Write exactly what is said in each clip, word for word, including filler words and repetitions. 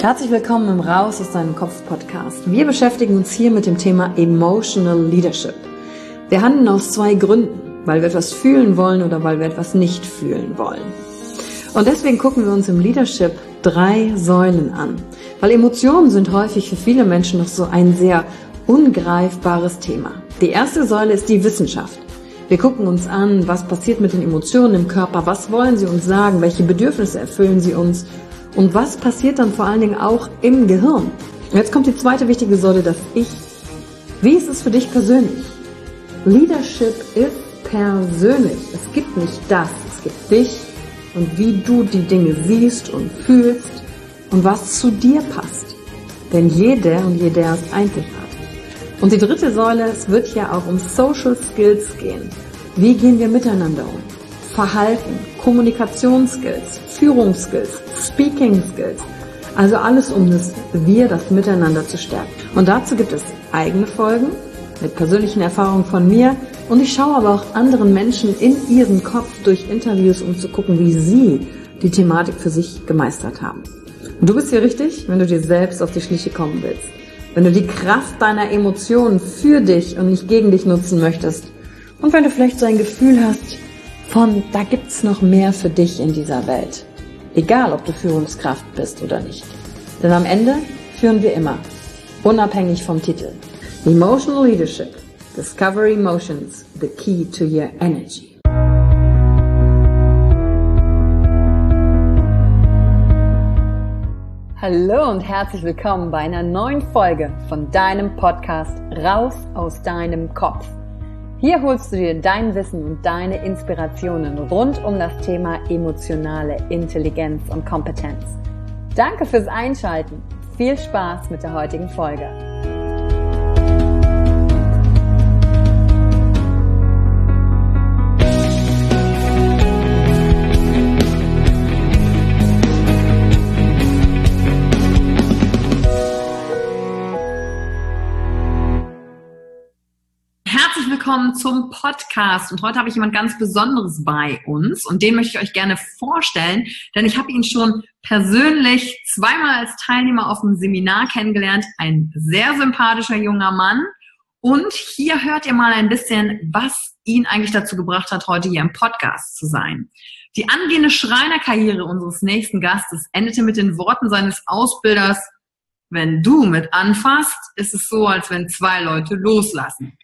Herzlich willkommen im Raus aus deinem Kopf Podcast. Wir beschäftigen uns hier mit dem Thema Emotional Leadership. Wir handeln aus zwei Gründen, weil wir etwas fühlen wollen oder weil wir etwas nicht fühlen wollen. Und deswegen gucken wir uns im Leadership drei Säulen an, weil Emotionen sind häufig für viele Menschen noch so ein sehr ungreifbares Thema. Die erste Säule ist die Wissenschaft. Wir gucken uns an, was passiert mit den Emotionen im Körper, was wollen sie uns sagen, welche Bedürfnisse erfüllen sie uns und was passiert dann vor allen Dingen auch im Gehirn. Und jetzt kommt die zweite wichtige Säule, das Ich. Wie ist es für dich persönlich? Leadership ist persönlich. Es gibt nicht das, es gibt dich und wie du die Dinge siehst und fühlst und was zu dir passt. Denn jeder und jeder ist einzigartig. Und die dritte Säule, es wird ja auch um Social Skills gehen. Wie gehen wir miteinander um? Verhalten, Kommunikationsskills, Führungsskills, Speaking Skills. Also alles, um das Wir, das Miteinander zu stärken. Und dazu gibt es eigene Folgen mit persönlichen Erfahrungen von mir. Und ich schaue aber auch anderen Menschen in ihren Kopf durch Interviews, um zu gucken, wie sie die Thematik für sich gemeistert haben. Und du bist hier richtig, wenn du dir selbst auf die Schliche kommen willst. Wenn du die Kraft deiner Emotionen für dich und nicht gegen dich nutzen möchtest. Und wenn du vielleicht so ein Gefühl hast von, da gibt's noch mehr für dich in dieser Welt. Egal, ob du Führungskraft bist oder nicht. Denn am Ende führen wir immer, unabhängig vom Titel. Emotional Leadership. Discover Emotions, the key to your energy. Hallo und herzlich willkommen bei einer neuen Folge von deinem Podcast Raus aus deinem Kopf. Hier holst du dir dein Wissen und deine Inspirationen rund um das Thema emotionale Intelligenz und Kompetenz. Danke fürs Einschalten. Viel Spaß mit der heutigen Folge. Willkommen zum Podcast und heute habe ich jemand ganz Besonderes bei uns und den möchte ich euch gerne vorstellen, denn ich habe ihn schon persönlich zweimal als Teilnehmer auf einem Seminar kennengelernt, ein sehr sympathischer junger Mann und hier hört ihr mal ein bisschen, was ihn eigentlich dazu gebracht hat, heute hier im Podcast zu sein. Die angehende Schreinerkarriere unseres nächsten Gastes endete mit den Worten seines Ausbilders: Wenn du mit anfasst, ist es so, als wenn zwei Leute loslassen.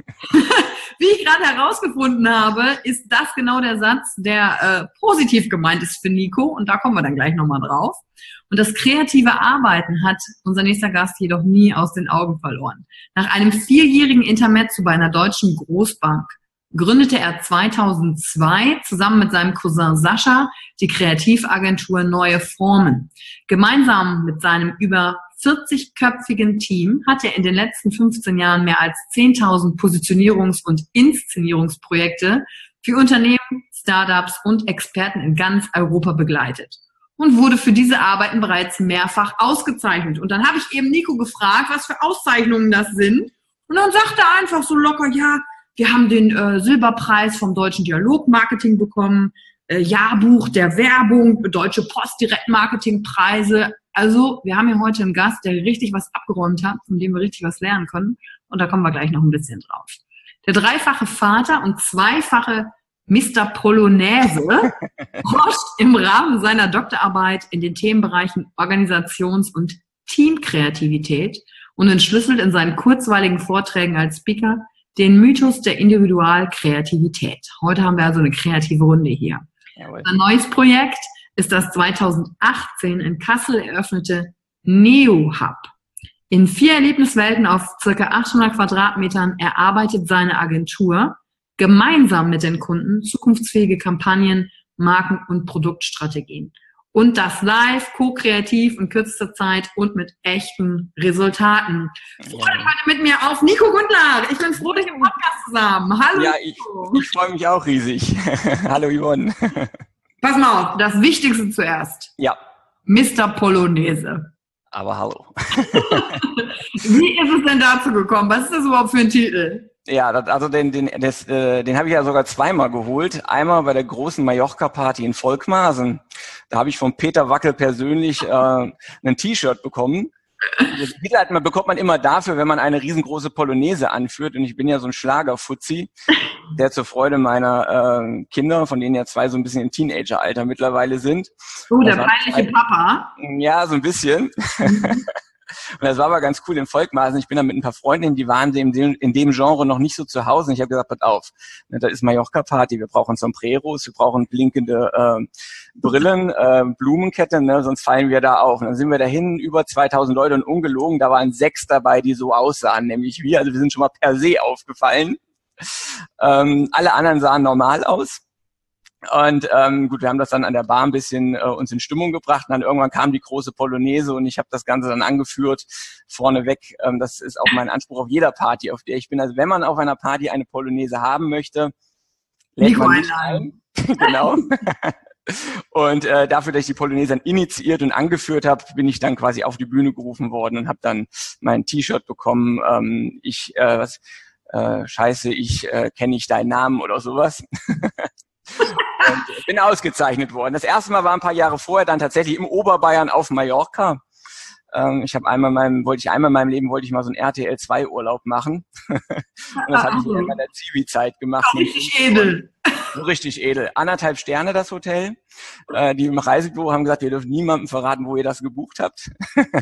Wie ich gerade herausgefunden habe, ist das genau der Satz, der äh, positiv gemeint ist für Nico. Und da kommen wir dann gleich nochmal drauf. Und das kreative Arbeiten hat unser nächster Gast jedoch nie aus den Augen verloren. Nach einem vierjährigen Intermezzo bei einer deutschen Großbank gründete er zweitausendzwei zusammen mit seinem Cousin Sascha die Kreativagentur Neue Formen. Gemeinsam mit seinem über vierzigköpfigen Team hat er in den letzten fünfzehn Jahren mehr als zehntausend Positionierungs- und Inszenierungsprojekte für Unternehmen, Startups und Experten in ganz Europa begleitet und wurde für diese Arbeiten bereits mehrfach ausgezeichnet. Und dann habe ich eben Nico gefragt, was für Auszeichnungen das sind. Und dann sagte er einfach so locker, ja, wir haben den äh, Silberpreis vom Deutschen Dialogmarketing bekommen, äh, Jahrbuch der Werbung, Deutsche Post Direktmarketingpreise. Also wir haben hier heute einen Gast, der richtig was abgeräumt hat, von dem wir richtig was lernen können. Und da kommen wir gleich noch ein bisschen drauf. Der dreifache Vater und zweifache Mister Polonaise forscht im Rahmen seiner Doktorarbeit in den Themenbereichen Organisations- und Teamkreativität und entschlüsselt in seinen kurzweiligen Vorträgen als Speaker den Mythos der Individualkreativität. Heute haben wir also eine kreative Runde hier. Jawohl. Ein neues Projekt ist das zweitausendachtzehn in Kassel eröffnete Neo-Hub. In vier Erlebniswelten auf ca. achthundert Quadratmetern erarbeitet seine Agentur gemeinsam mit den Kunden zukunftsfähige Kampagnen, Marken- und Produktstrategien. Und das live, co-kreativ in kürzester Zeit und mit echten Resultaten. Freut euch heute mit mir auf Nico Gundlach. Ich bin froh, dich im Podcast zu haben. Hallo. Ja, ich, ich freue mich auch riesig. Hallo Yvonne. Pass mal auf, das Wichtigste zuerst. Ja. Mister Polonaise. Aber hallo. Wie ist es denn dazu gekommen? Was ist das überhaupt für ein Titel? Ja, das, also den, den, das, äh, den habe ich ja sogar zweimal geholt. Einmal bei der großen Mallorca-Party in Volkmarsen. Da habe ich von Peter Wackel persönlich äh, ein T-Shirt bekommen. Das Titel man bekommt man immer dafür, wenn man eine riesengroße Polonaise anführt. Und ich bin ja so ein Schlagerfuzzi, der zur Freude meiner äh, Kinder, von denen ja zwei so ein bisschen im Teenageralter mittlerweile sind. Oh, der peinliche Papa. Ja, so ein bisschen. Mhm. Und das war aber ganz cool in Volkmarsen. Ich bin da mit ein paar Freundinnen, die waren in dem, in dem Genre noch nicht so zu Hause. Und ich habe gesagt, pass auf, da ist Mallorca-Party, wir brauchen Sombreros, wir brauchen blinkende äh, Brillen, äh, Blumenkette, ne, sonst fallen wir da auf. Und dann sind wir dahin, über zweitausend Leute und ungelogen, da waren sechs dabei, die so aussahen, nämlich wir. Also wir sind schon mal per se aufgefallen. Ähm, alle anderen sahen normal aus. Und ähm, gut, wir haben das dann an der Bar ein bisschen äh, uns in Stimmung gebracht. Und dann irgendwann kam die große Polonaise und ich habe das Ganze dann angeführt vorneweg. Ähm, das ist auch mein Anspruch auf jeder Party, auf der ich bin. Also wenn man auf einer Party eine Polonaise haben möchte, lädt man mich ein. Genau. Und äh, dafür, dass ich die Polonaise dann initiiert und angeführt habe, bin ich dann quasi auf die Bühne gerufen worden und habe dann mein T-Shirt bekommen. Ähm, ich, äh, was, äh, scheiße, ich äh, kenne nicht deinen Namen oder sowas. Und bin ausgezeichnet worden. Das erste Mal war ein paar Jahre vorher dann tatsächlich im Oberbayern auf Mallorca. Ähm, ich habe einmal in meinem, wollte ich einmal in meinem Leben wollte ich mal so einen R T L zwei Urlaub machen. Und das habe ich in meiner Zivi-Zeit gemacht. Auch richtig edel. Richtig edel. Anderthalb Sterne das Hotel. Äh, die im Reisebüro haben gesagt, ihr dürft niemandem verraten, wo ihr das gebucht habt.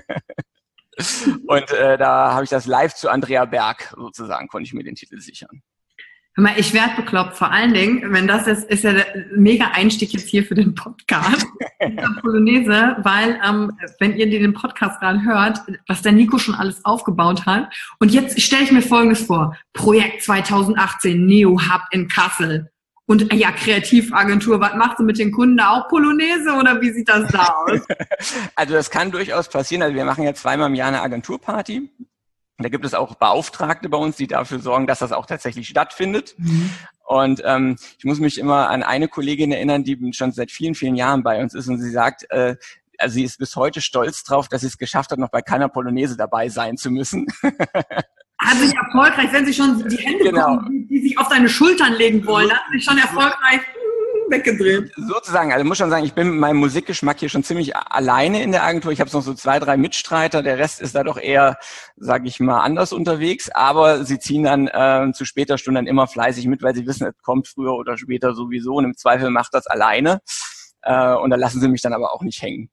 Und äh, da habe ich das live zu Andrea Berg sozusagen, konnte ich mir den Titel sichern. Hör mal, ich werde bekloppt. Vor allen Dingen, wenn das jetzt ist ja der mega Einstieg jetzt hier für den Podcast, dieser Polonaise, weil ähm, wenn ihr den Podcast gerade hört, was der Nico schon alles aufgebaut hat. Und jetzt stelle ich mir Folgendes vor. Projekt zweitausendachtzehn, Neo Hub in Kassel. Und ja, Kreativagentur, was machst du mit den Kunden? Auch Polonaise oder wie sieht das da aus? Also das kann durchaus passieren. Also wir machen ja zweimal im Jahr eine Agenturparty. Da gibt es auch Beauftragte bei uns, die dafür sorgen, dass das auch tatsächlich stattfindet. Mhm. Und ähm, ich muss mich immer an eine Kollegin erinnern, die schon seit vielen, vielen Jahren bei uns ist und sie sagt, äh, also sie ist bis heute stolz drauf, dass sie es geschafft hat, noch bei keiner Polonaise dabei sein zu müssen. Hat sich erfolgreich, wenn sie schon die Hände genau. kommen, die sich auf deine Schultern legen wollen, hat sich schon erfolgreich weggedreht. Sozusagen, also ich muss schon sagen, ich bin mit meinem Musikgeschmack hier schon ziemlich alleine in der Agentur. Ich habe noch so zwei, drei Mitstreiter, der Rest ist da doch eher, sage ich mal, anders unterwegs, aber sie ziehen dann äh, zu später Stunde dann immer fleißig mit, weil sie wissen, es kommt früher oder später sowieso und im Zweifel macht das alleine äh, und da lassen sie mich dann aber auch nicht hängen.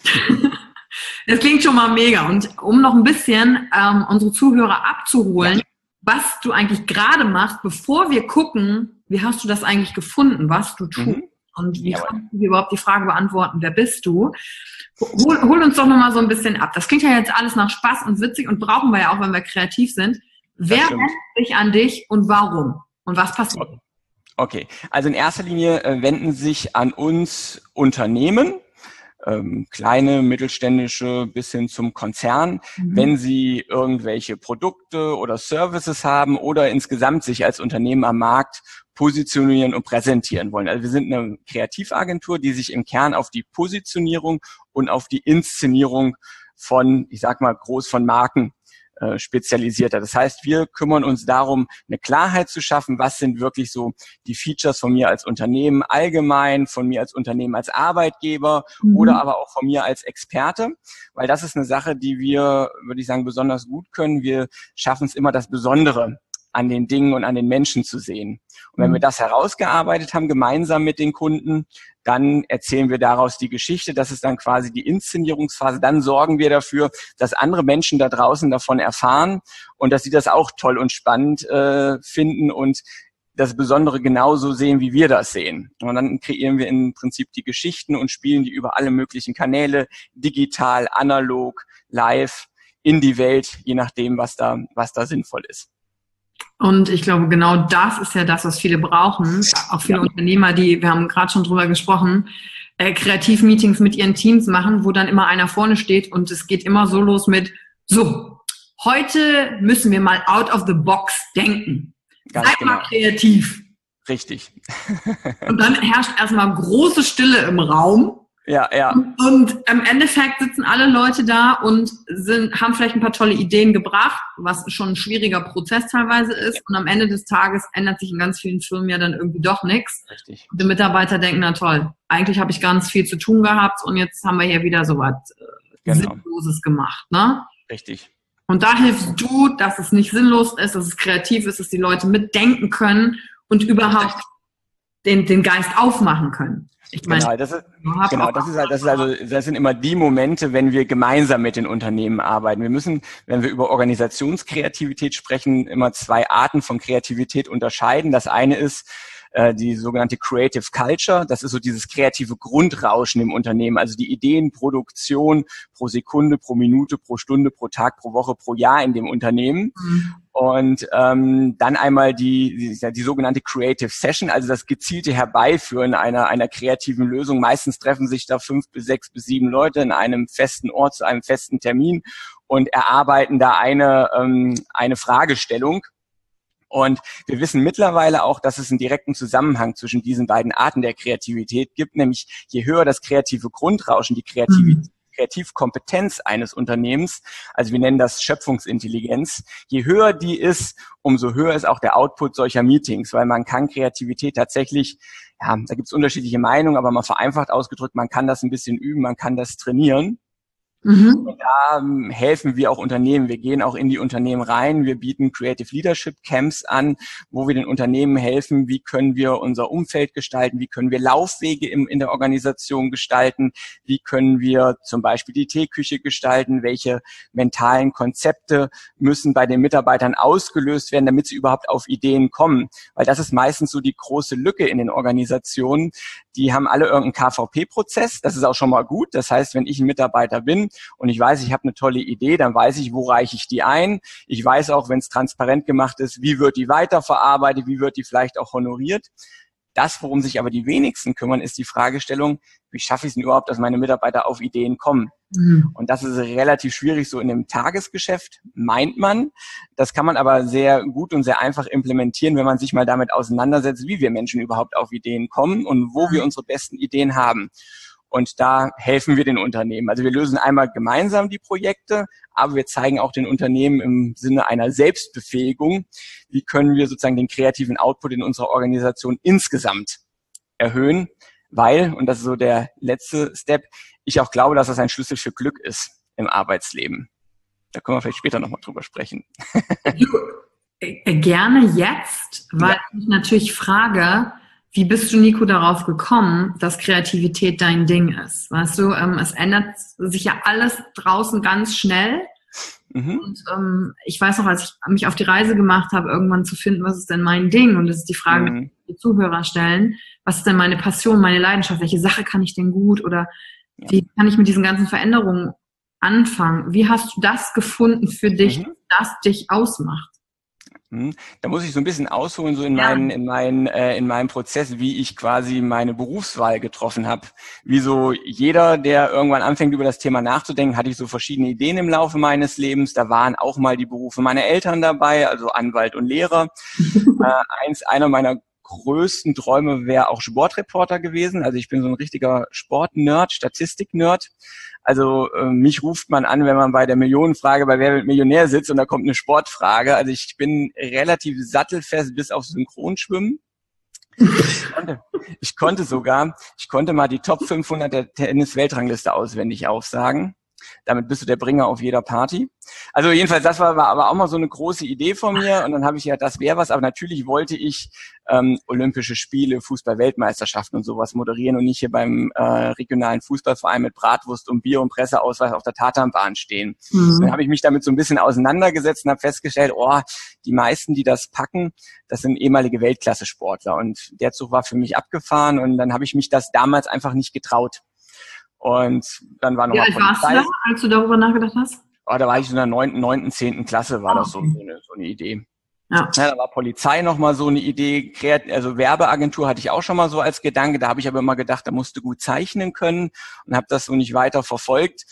Das klingt schon mal mega und um noch ein bisschen ähm, unsere Zuhörer abzuholen, ja. Was du eigentlich gerade machst, bevor wir gucken, wie hast du das eigentlich gefunden, was du tust? Mhm. Und wie kannst du dir überhaupt die Frage beantworten, wer bist du? Hol, hol uns doch nochmal so ein bisschen ab. Das klingt ja jetzt alles nach Spaß und witzig und brauchen wir ja auch, wenn wir kreativ sind. Wer wendet sich an dich und warum? Und was passiert? Okay, also in erster Linie äh, wenden sich an uns Unternehmen, Ähm, kleine, mittelständische bis hin zum Konzern, mhm. wenn sie irgendwelche Produkte oder Services haben oder insgesamt sich als Unternehmen am Markt positionieren und präsentieren wollen. Also wir sind eine Kreativagentur, die sich im Kern auf die Positionierung und auf die Inszenierung von, ich sag mal, groß von Marken äh, spezialisiert hat. Das heißt, wir kümmern uns darum, eine Klarheit zu schaffen, was sind wirklich so die Features von mir als Unternehmen allgemein, von mir als Unternehmen als Arbeitgeber mhm. oder aber auch von mir als Experte, weil das ist eine Sache, die wir, würde ich sagen, besonders gut können. Wir schaffen es immer, das Besondere an den Dingen und an den Menschen zu sehen. Und wenn wir das herausgearbeitet haben, gemeinsam mit den Kunden, dann erzählen wir daraus die Geschichte. Das ist dann quasi die Inszenierungsphase. Dann sorgen wir dafür, dass andere Menschen da draußen davon erfahren und dass sie das auch toll und spannend äh, finden und das Besondere genauso sehen, wie wir das sehen. Und dann kreieren wir im Prinzip die Geschichten und spielen die über alle möglichen Kanäle, digital, analog, live, in die Welt, je nachdem, was da, was da sinnvoll ist. Und ich glaube, genau das ist ja das, was viele brauchen. Auch viele ja. Unternehmer, die, wir haben gerade schon drüber gesprochen, äh, Kreativmeetings mit ihren Teams machen, wo dann immer einer vorne steht und es geht immer so los mit, so, heute müssen wir mal out of the box denken. Ganz Seid genau. mal kreativ. Richtig. Und dann herrscht erstmal große Stille im Raum. Ja, ja. Und, und im Endeffekt sitzen alle Leute da und sind, haben vielleicht ein paar tolle Ideen gebracht, was schon ein schwieriger Prozess teilweise ist. Und am Ende des Tages ändert sich in ganz vielen Firmen ja dann irgendwie doch nichts. Richtig. Und die Mitarbeiter denken, na toll, eigentlich habe ich ganz viel zu tun gehabt und jetzt haben wir hier wieder so was äh, Genau. Sinnloses gemacht, ne? Richtig. Und da hilfst du, dass es nicht sinnlos ist, dass es kreativ ist, dass die Leute mitdenken können und überhaupt den, den Geist aufmachen können. Ich meine, genau, das ist, genau, das ist halt, das ist also, das sind immer die Momente, wenn wir gemeinsam mit den Unternehmen arbeiten. Wir müssen, wenn wir über Organisationskreativität sprechen, immer zwei Arten von Kreativität unterscheiden. Das eine ist äh, die sogenannte Creative Culture. Das ist so dieses kreative Grundrauschen im Unternehmen, also die Ideenproduktion pro Sekunde, pro Minute, pro Stunde, pro Tag, pro Woche, pro Jahr in dem Unternehmen. Mhm. Und ähm, dann einmal die, die die sogenannte Creative Session, also das gezielte Herbeiführen einer einer kreativen Lösung. Meistens treffen sich da fünf bis sechs bis sieben Leute in einem festen Ort zu einem festen Termin und erarbeiten da eine ähm, eine Fragestellung. Und wir wissen mittlerweile auch, dass es einen direkten Zusammenhang zwischen diesen beiden Arten der Kreativität gibt, nämlich je höher das kreative Grundrauschen, die Kreativität, mhm. Kreativkompetenz eines Unternehmens, also wir nennen das Schöpfungsintelligenz, je höher die ist, umso höher ist auch der Output solcher Meetings, weil man kann Kreativität tatsächlich, ja, da gibt es unterschiedliche Meinungen, aber mal vereinfacht ausgedrückt, man kann das ein bisschen üben, man kann das trainieren. Mhm. Und da ähm, helfen wir auch Unternehmen. Wir gehen auch in die Unternehmen rein. Wir bieten Creative Leadership Camps an, wo wir den Unternehmen helfen, wie können wir unser Umfeld gestalten, wie können wir Laufwege im, in der Organisation gestalten, wie können wir zum Beispiel die Teeküche gestalten, welche mentalen Konzepte müssen bei den Mitarbeitern ausgelöst werden, damit sie überhaupt auf Ideen kommen. Weil das ist meistens so die große Lücke in den Organisationen. Die haben alle irgendeinen K V P-Prozess. Das ist auch schon mal gut. Das heißt, wenn ich ein Mitarbeiter bin und ich weiß, ich habe eine tolle Idee, dann weiß ich, wo reiche ich die ein. Ich weiß auch, wenn es transparent gemacht ist, wie wird die weiterverarbeitet, wie wird die vielleicht auch honoriert. Das, worum sich aber die wenigsten kümmern, ist die Fragestellung, wie schaffe ich es denn überhaupt, dass meine Mitarbeiter auf Ideen kommen? Mhm. Und das ist relativ schwierig so in dem Tagesgeschäft, meint man. Das kann man aber sehr gut und sehr einfach implementieren, wenn man sich mal damit auseinandersetzt, wie wir Menschen überhaupt auf Ideen kommen und wo wir unsere besten Ideen haben. Und da helfen wir den Unternehmen. Also wir lösen einmal gemeinsam die Projekte, aber wir zeigen auch den Unternehmen im Sinne einer Selbstbefähigung, wie können wir sozusagen den kreativen Output in unserer Organisation insgesamt erhöhen, weil, und das ist so der letzte Step, ich auch glaube, dass das ein Schlüssel für Glück ist im Arbeitsleben. Da können wir vielleicht später nochmal drüber sprechen. Gerne jetzt, weil ja. ich natürlich frage, wie bist du, Nico, darauf gekommen, dass Kreativität dein Ding ist? Weißt du, ähm, es ändert sich ja alles draußen ganz schnell. Mhm. Und ähm, ich weiß noch, als ich mich auf die Reise gemacht habe, irgendwann zu finden, was ist denn mein Ding? Und das ist die Frage, mhm. die die Zuhörer stellen. Was ist denn meine Passion, meine Leidenschaft? Welche Sache kann ich denn gut? Oder ja. wie kann ich mit diesen ganzen Veränderungen anfangen? Wie hast du das gefunden für dich, mhm. das dich ausmacht? Da muss ich so ein bisschen ausholen, so in ja. meinen, in meinen, äh, in meinem Prozess, wie ich quasi meine Berufswahl getroffen habe. Wie so jeder, der irgendwann anfängt, über das Thema nachzudenken, hatte ich so verschiedene Ideen im Laufe meines Lebens. Da waren auch mal die Berufe meiner Eltern dabei, also Anwalt und Lehrer. äh, eins, einer meiner größten Träume wäre auch Sportreporter gewesen. Also ich bin so ein richtiger Sport-Nerd, Statistik-Nerd. Also äh, mich ruft man an, wenn man bei der Millionenfrage bei Wer wird Millionär sitzt und da kommt eine Sportfrage. Also ich bin relativ sattelfest bis auf Synchronschwimmen. Ich konnte, ich konnte sogar, ich konnte mal die Top fünfhundert der Tennis-Weltrangliste auswendig aufsagen. Damit bist du der Bringer auf jeder Party. Also jedenfalls, das war, war aber auch mal so eine große Idee von mir. Und dann habe ich ja, das wäre was. Aber natürlich wollte ich ähm, Olympische Spiele, Fußball-Weltmeisterschaften und sowas moderieren und nicht hier beim äh, regionalen Fußballverein mit Bratwurst und Bier und Presseausweis auf der Tatanbahn stehen. Mhm. Dann habe ich mich damit so ein bisschen auseinandergesetzt und habe festgestellt, oh, die meisten, die das packen, das sind ehemalige Weltklasse-Sportler. Und der Zug war für mich abgefahren. Und dann habe ich mich das damals einfach nicht getraut. Und dann war noch Wie alt warst du da, als du darüber nachgedacht hast? Oh, da war ich in der neunten, neunten, zehnten Klasse, war oh, das so, okay. so, eine, so eine Idee. Ja. Ja, da war Polizei noch mal so eine Idee, also Werbeagentur hatte ich auch schon mal so als Gedanke, da habe ich aber immer gedacht, da musst du gut zeichnen können und habe das so nicht weiter verfolgt.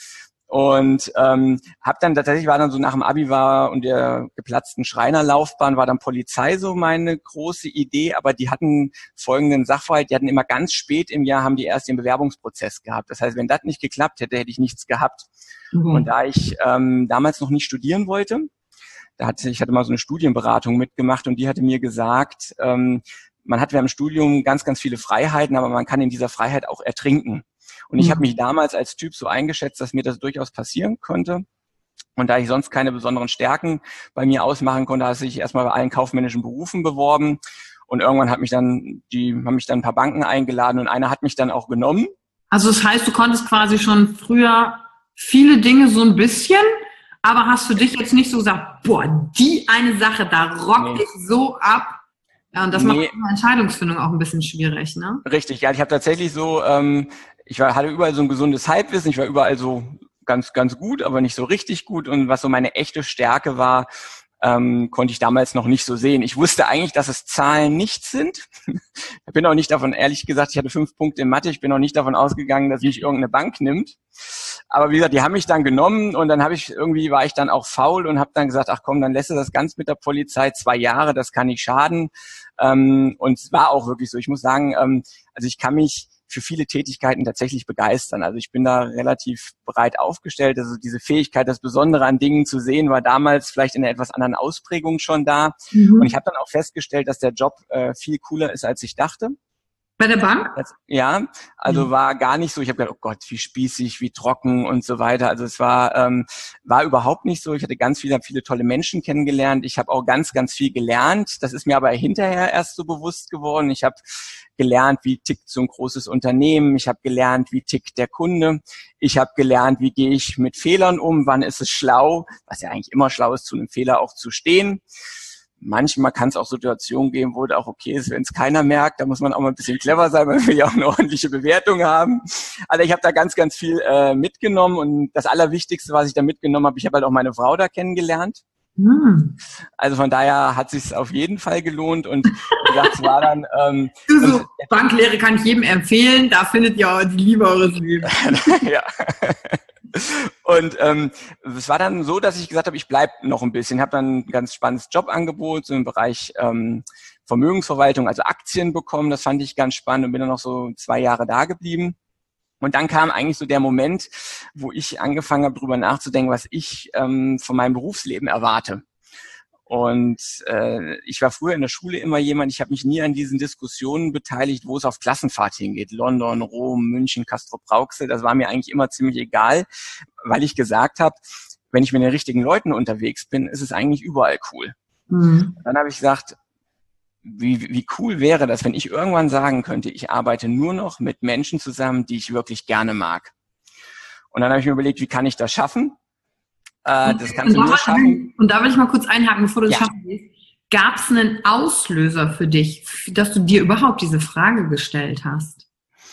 Und ähm, habe dann tatsächlich, war dann so nach dem Abi war und der geplatzten Schreinerlaufbahn war dann Polizei so meine große Idee, aber die hatten folgenden Sachverhalt, die hatten immer ganz spät im Jahr, haben die erst den Bewerbungsprozess gehabt. Das heißt, wenn das nicht geklappt hätte, hätte ich nichts gehabt. Mhm. Und da ich ähm, damals noch nicht studieren wollte, da hatte ich hatte mal so eine Studienberatung mitgemacht und die hatte mir gesagt, ähm, man hat während dem Studium ganz, ganz viele Freiheiten, aber man kann in dieser Freiheit auch ertrinken. Und ich habe mich damals als Typ so eingeschätzt, dass mir das durchaus passieren konnte. Und da ich sonst keine besonderen Stärken bei mir ausmachen konnte, habe ich erstmal bei allen kaufmännischen Berufen beworben. Und irgendwann hat mich dann, die haben mich dann ein paar Banken eingeladen und einer hat mich dann auch genommen. Also das heißt, du konntest quasi schon früher viele Dinge so ein bisschen, aber hast für dich jetzt nicht so gesagt, boah, die eine Sache, da rock nee. ich so ab. Ja, und das nee. macht die Entscheidungsfindung auch ein bisschen schwierig, ne? Richtig, ja, ich habe tatsächlich so, ähm, ich war, hatte überall so ein gesundes Halbwissen, ich war überall so ganz, ganz gut, aber nicht so richtig gut. Und was so meine echte Stärke war, ähm, konnte ich damals noch nicht so sehen. Ich wusste eigentlich, dass es Zahlen nicht sind. Ich bin auch nicht davon, ehrlich gesagt, ich hatte fünf Punkte in Mathe, ich bin auch nicht davon ausgegangen, dass mich irgendeine Bank nimmt. Aber wie gesagt, die haben mich dann genommen und dann habe ich irgendwie, war ich dann auch faul und habe dann gesagt, ach komm, dann lässt du das ganz mit der Polizei, zwei Jahre, das kann nicht schaden. Ähm, und es war auch wirklich so. Ich muss sagen, ähm, also ich kann mich für viele Tätigkeiten tatsächlich begeistern. Also ich bin da relativ breit aufgestellt. Also diese Fähigkeit, das Besondere an Dingen zu sehen, war damals vielleicht in einer etwas anderen Ausprägung schon da. Mhm. Und ich habe dann auch festgestellt, dass der Job äh, viel cooler ist, als ich dachte. Bei der Bank? Ja, also mhm. war gar nicht so. Ich habe gedacht, oh Gott, wie spießig, wie trocken und so weiter. Also es war ähm, war überhaupt nicht so. Ich hatte ganz viele, viele tolle Menschen kennengelernt. Ich habe auch ganz, ganz viel gelernt. Das ist mir aber hinterher erst so bewusst geworden. Ich habe gelernt, wie tickt so ein großes Unternehmen. Ich habe gelernt, wie tickt der Kunde. Ich habe gelernt, wie gehe ich mit Fehlern um. Wann ist es schlau, was ja eigentlich immer schlau ist, zu einem Fehler auch zu stehen. Manchmal kann es auch Situationen geben, wo es auch okay ist, wenn es keiner merkt. Da muss man auch mal ein bisschen clever sein, weil wir ja auch eine ordentliche Bewertung haben. Also ich habe da ganz, ganz viel äh, mitgenommen. Und das Allerwichtigste, was ich da mitgenommen habe, ich habe halt auch meine Frau da kennengelernt. Hm. Also von daher hat es sich auf jeden Fall gelohnt. Und wie gesagt, es war dann... Ähm, so, Banklehre kann ich jedem empfehlen. Da findet ihr auch die Liebe eures Lebens. Ja. Und ähm, es war dann so, dass ich gesagt habe, ich bleib noch ein bisschen. Ich habe dann ein ganz spannendes Jobangebot so im Bereich ähm, Vermögensverwaltung, also Aktien bekommen. Das fand ich ganz spannend und bin dann noch so zwei Jahre da geblieben. Und dann kam eigentlich so der Moment, wo ich angefangen habe, darüber nachzudenken, was ich ähm, von meinem Berufsleben erwarte. Und äh, ich war früher in der Schule immer jemand, ich habe mich nie an diesen Diskussionen beteiligt, wo es auf Klassenfahrt hingeht. London, Rom, München, Castrop-Rauxel, das war mir eigentlich immer ziemlich egal, weil ich gesagt habe, wenn ich mit den richtigen Leuten unterwegs bin, ist es eigentlich überall cool. Mhm. Dann habe ich gesagt, wie, wie cool wäre das, wenn ich irgendwann sagen könnte, ich arbeite nur noch mit Menschen zusammen, die ich wirklich gerne mag. Und dann habe ich mir überlegt, wie kann ich das schaffen? Das kannst du nur schaffen. Und da will ich mal kurz einhaken, bevor du das ja. schaffen willst. Gab es einen Auslöser für dich, dass du dir überhaupt diese Frage gestellt hast?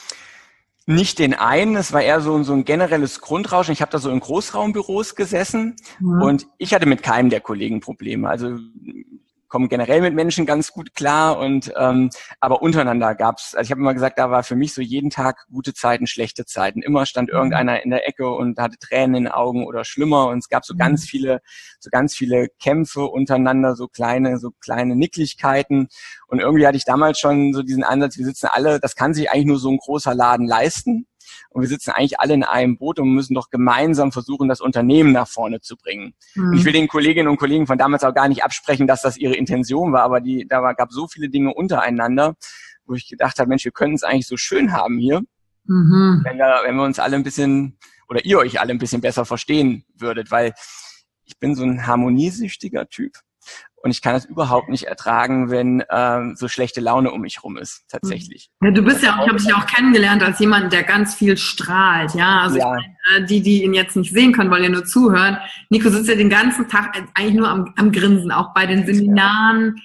Nicht den einen, es war eher so, so ein generelles Grundrauschen. Ich habe da so in Großraumbüros gesessen mhm. und ich hatte mit keinem der Kollegen Probleme. Also komme generell mit Menschen ganz gut klar und ähm, aber untereinander gab's, also ich habe immer gesagt, da war für mich so jeden Tag gute Zeiten, schlechte Zeiten. Immer stand irgendeiner in der Ecke und hatte Tränen in den Augen oder schlimmer und es gab so ganz viele, so ganz viele Kämpfe untereinander, so kleine, so kleine Nicklichkeiten und irgendwie hatte ich damals schon so diesen Ansatz, wir sitzen alle, das kann sich eigentlich nur so ein großer Laden leisten. Und wir sitzen eigentlich alle in einem Boot und müssen doch gemeinsam versuchen, das Unternehmen nach vorne zu bringen. Mhm. Und ich will den Kolleginnen und Kollegen von damals auch gar nicht absprechen, dass das ihre Intention war, aber die, da war, gab so viele Dinge untereinander, wo ich gedacht habe, Mensch, wir können es eigentlich so schön haben hier, mhm. wenn wir, wenn wir uns alle ein bisschen, oder ihr euch alle ein bisschen besser verstehen würdet, weil ich bin so ein harmoniesüchtiger Typ. Und ich kann es überhaupt nicht ertragen, wenn ähm, so schlechte Laune um mich rum ist, tatsächlich. Ja, du bist ja auch, ich habe dich ja auch kennengelernt als jemand, der ganz viel strahlt, ja. Also ja. Ich meine, die, die ihn jetzt nicht sehen können, weil ihr nur zuhören. Nico sitzt ja den ganzen Tag eigentlich nur am, am Grinsen, auch bei den Seminaren,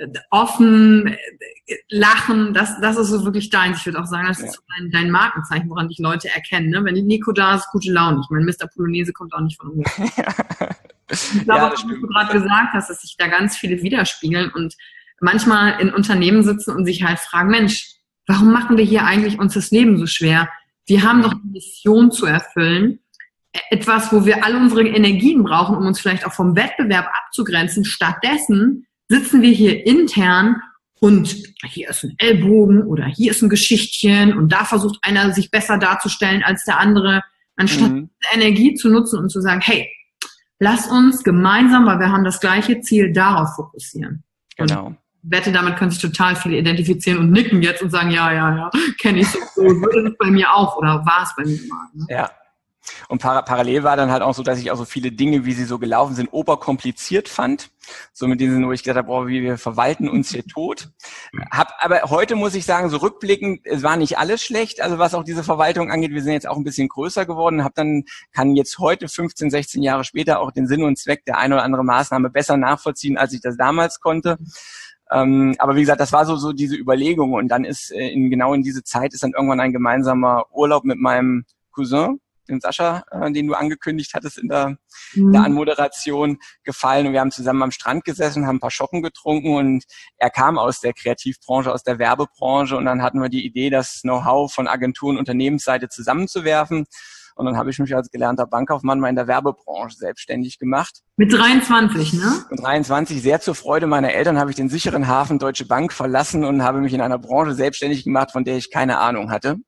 offen, lachen, das, das ist so wirklich deins. Ich würde auch sagen, das ist so dein, dein Markenzeichen, woran dich Leute erkennen. Ne? Wenn die Nico da ist, gute Laune. Ich meine, Mister Polonaise kommt auch nicht von ungefähr. Ich glaube, ja, was du gerade gesagt hast, dass sich da ganz viele widerspiegeln und manchmal in Unternehmen sitzen und sich halt fragen, Mensch, warum machen wir hier eigentlich uns das Leben so schwer? Wir haben doch eine Mission zu erfüllen. etwas, wo wir alle unsere Energien brauchen, um uns vielleicht auch vom Wettbewerb abzugrenzen. Stattdessen sitzen wir hier intern und hier ist ein Ellbogen oder hier ist ein Geschichtchen und da versucht einer, sich besser darzustellen als der andere, anstatt mhm. Energie zu nutzen und zu sagen, hey, lass uns gemeinsam, weil wir haben das gleiche Ziel, darauf fokussieren. Genau. Und ich wette, damit können sich total viele identifizieren und nicken jetzt und sagen, ja, ja, ja, kenne ich so, so ist es bei mir auch oder war es bei mir mal. Ne? Ja. Und par parallel war dann halt auch so, dass ich auch so viele Dinge, wie sie so gelaufen sind, oberkompliziert fand. So mit denen, wo ich gedacht habe, boah, wie wir verwalten uns hier tot. Hab, aber heute muss ich sagen, so rückblickend, es war nicht alles schlecht. Also was auch diese Verwaltung angeht, wir sind jetzt auch ein bisschen größer geworden. Hab dann, kann jetzt heute, fünfzehn, sechzehn Jahre später, auch den Sinn und Zweck der eine oder andere Maßnahme besser nachvollziehen, als ich das damals konnte. Ähm, aber wie gesagt, das war so, so diese Überlegung. Und dann ist äh, in, genau in diese Zeit ist dann irgendwann ein gemeinsamer Urlaub mit meinem Cousin, den Sascha, äh, den du angekündigt hattest in der, mhm. der Anmoderation, gefallen. Und wir haben zusammen am Strand gesessen, haben ein paar Schoppen getrunken und er kam aus der Kreativbranche, aus der Werbebranche und dann hatten wir die Idee, das Know-how von Agentur- und Unternehmensseite zusammenzuwerfen. Und dann habe ich mich als gelernter Bankkaufmann mal in der Werbebranche selbstständig gemacht. Mit dreiundzwanzig, ne? Mit dreiundzwanzig, sehr zur Freude meiner Eltern, habe ich den sicheren Hafen Deutsche Bank verlassen und habe mich in einer Branche selbstständig gemacht, von der ich keine Ahnung hatte.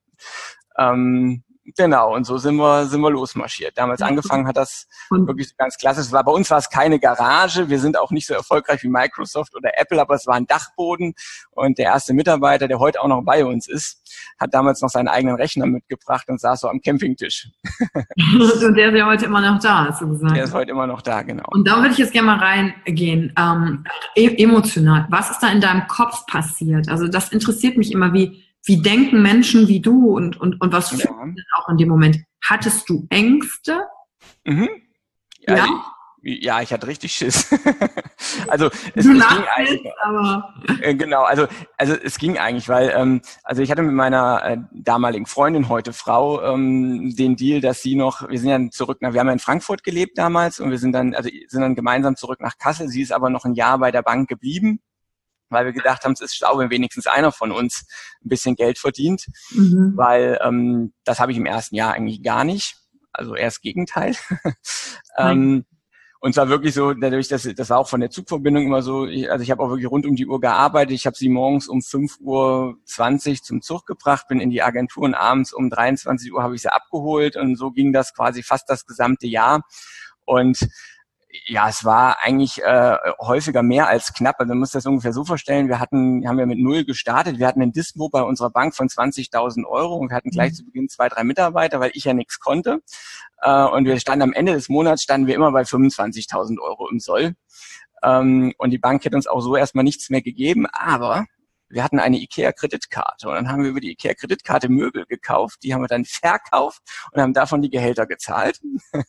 Ähm, Genau, und so sind wir, sind wir losmarschiert. Damals angefangen hat das wirklich ganz klassisch. Es war, bei uns war es keine Garage. Wir sind auch nicht so erfolgreich wie Microsoft oder Apple, aber es war ein Dachboden. Und der erste Mitarbeiter, der heute auch noch bei uns ist, hat damals noch seinen eigenen Rechner mitgebracht und saß so am Campingtisch. Und der ist ja heute immer noch da, hast du gesagt. Der ist heute immer noch da, genau. Und da würde ich jetzt gerne mal reingehen. Ähm, e- emotional. Was ist da in deinem Kopf passiert? Also das interessiert mich immer, wie Wie denken Menschen wie du und, und, und was ja. fühlst du auch in dem Moment? Hattest du Ängste? Mhm. Ja, ja? Ich, ja, ich hatte richtig Schiss. also es, du es lachst ging eigentlich, jetzt, aber äh, genau, also also es ging eigentlich, weil ähm, also ich hatte mit meiner äh, damaligen Freundin, heute Frau, ähm, den Deal, dass sie noch, wir sind ja zurück nach, wir haben ja in Frankfurt gelebt damals und wir sind dann, also sind dann gemeinsam zurück nach Kassel. Sie ist aber noch ein Jahr bei der Bank geblieben, weil wir gedacht haben, es ist schlau, wenn wenigstens einer von uns ein bisschen Geld verdient, mhm. weil ähm, das habe ich im ersten Jahr eigentlich gar nicht, also eher das Gegenteil. ähm, und zwar wirklich so, dadurch, dass das war auch von der Zugverbindung immer so, ich, also ich habe auch wirklich rund um die Uhr gearbeitet, ich habe sie morgens um fünf Uhr zwanzig zum Zug gebracht, bin in die Agentur und abends um dreiundzwanzig Uhr habe ich sie abgeholt und so ging das quasi fast das gesamte Jahr und ja, es war eigentlich äh, häufiger mehr als knapp. Also man muss das ungefähr so vorstellen, wir hatten, haben ja mit null gestartet, wir hatten ein Dispo bei unserer Bank von zwanzigtausend Euro und wir hatten gleich mhm. zu Beginn zwei, drei Mitarbeiter, weil ich ja nichts konnte. Äh, und wir standen am Ende des Monats, standen wir immer bei fünfundzwanzigtausend Euro im Soll. Ähm, und die Bank hätte uns auch so erstmal nichts mehr gegeben, aber wir hatten eine IKEA-Kreditkarte und dann haben wir über die IKEA-Kreditkarte Möbel gekauft, die haben wir dann verkauft und haben davon die Gehälter gezahlt.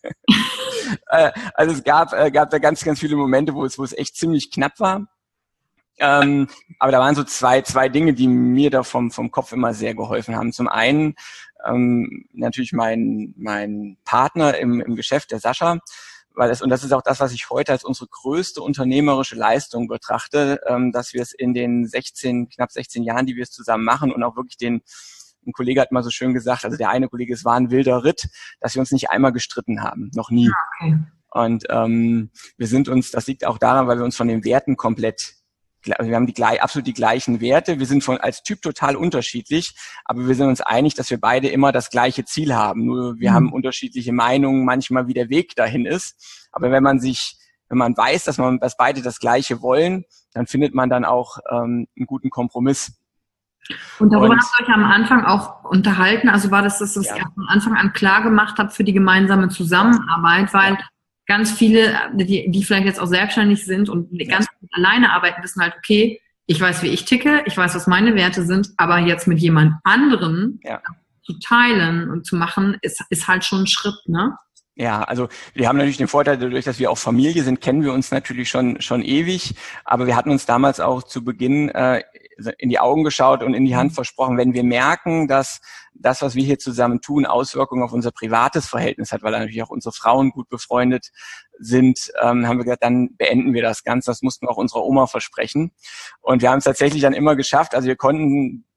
Also es gab, äh, gab da ganz, ganz viele Momente, wo es, wo es echt ziemlich knapp war. Ähm, aber da waren so zwei, zwei Dinge, die mir da vom, vom Kopf immer sehr geholfen haben. Zum einen ähm, natürlich mein, mein Partner im, im Geschäft, der Sascha, weil es, und das ist auch das, was ich heute als unsere größte unternehmerische Leistung betrachte, ähm, dass wir es in den sechzehn, knapp sechzehn Jahren, die wir es zusammen machen und auch wirklich den, ein Kollege hat mal so schön gesagt, also der eine Kollege, es war ein wilder Ritt, dass wir uns nicht einmal gestritten haben, noch nie. Okay. Und ähm, wir sind uns, das liegt auch daran, weil wir uns von den Werten komplett, wir haben die gleich, absolut die gleichen Werte, wir sind von als Typ total unterschiedlich, aber wir sind uns einig, dass wir beide immer das gleiche Ziel haben. Nur wir mhm. haben unterschiedliche Meinungen, manchmal wie der Weg dahin ist. Aber wenn man sich, wenn man weiß, dass man, dass beide das Gleiche wollen, dann findet man dann auch ähm, einen guten Kompromiss. Und darüber und, habt ihr euch am Anfang auch unterhalten, also war das, dass ihr es ja. von Anfang an klar gemacht habt für die gemeinsame Zusammenarbeit, weil ja. ganz viele, die, die vielleicht jetzt auch selbstständig sind und ja. ganz alleine arbeiten, wissen halt, okay, ich weiß, wie ich ticke, ich weiß, was meine Werte sind, aber jetzt mit jemand anderem ja. zu teilen und zu machen, ist, ist halt schon ein Schritt, ne? Ja, also wir haben natürlich den Vorteil, dadurch, dass wir auch Familie sind, kennen wir uns natürlich schon schon ewig, aber wir hatten uns damals auch zu Beginn äh, in die Augen geschaut und in die Hand versprochen, wenn wir merken, dass das, was wir hier zusammen tun, Auswirkungen auf unser privates Verhältnis hat, weil natürlich auch unsere Frauen gut befreundet sind, ähm, haben wir gesagt, dann beenden wir das Ganze. Das mussten wir auch unserer Oma versprechen. Und wir haben es tatsächlich dann immer geschafft. Also wir konnten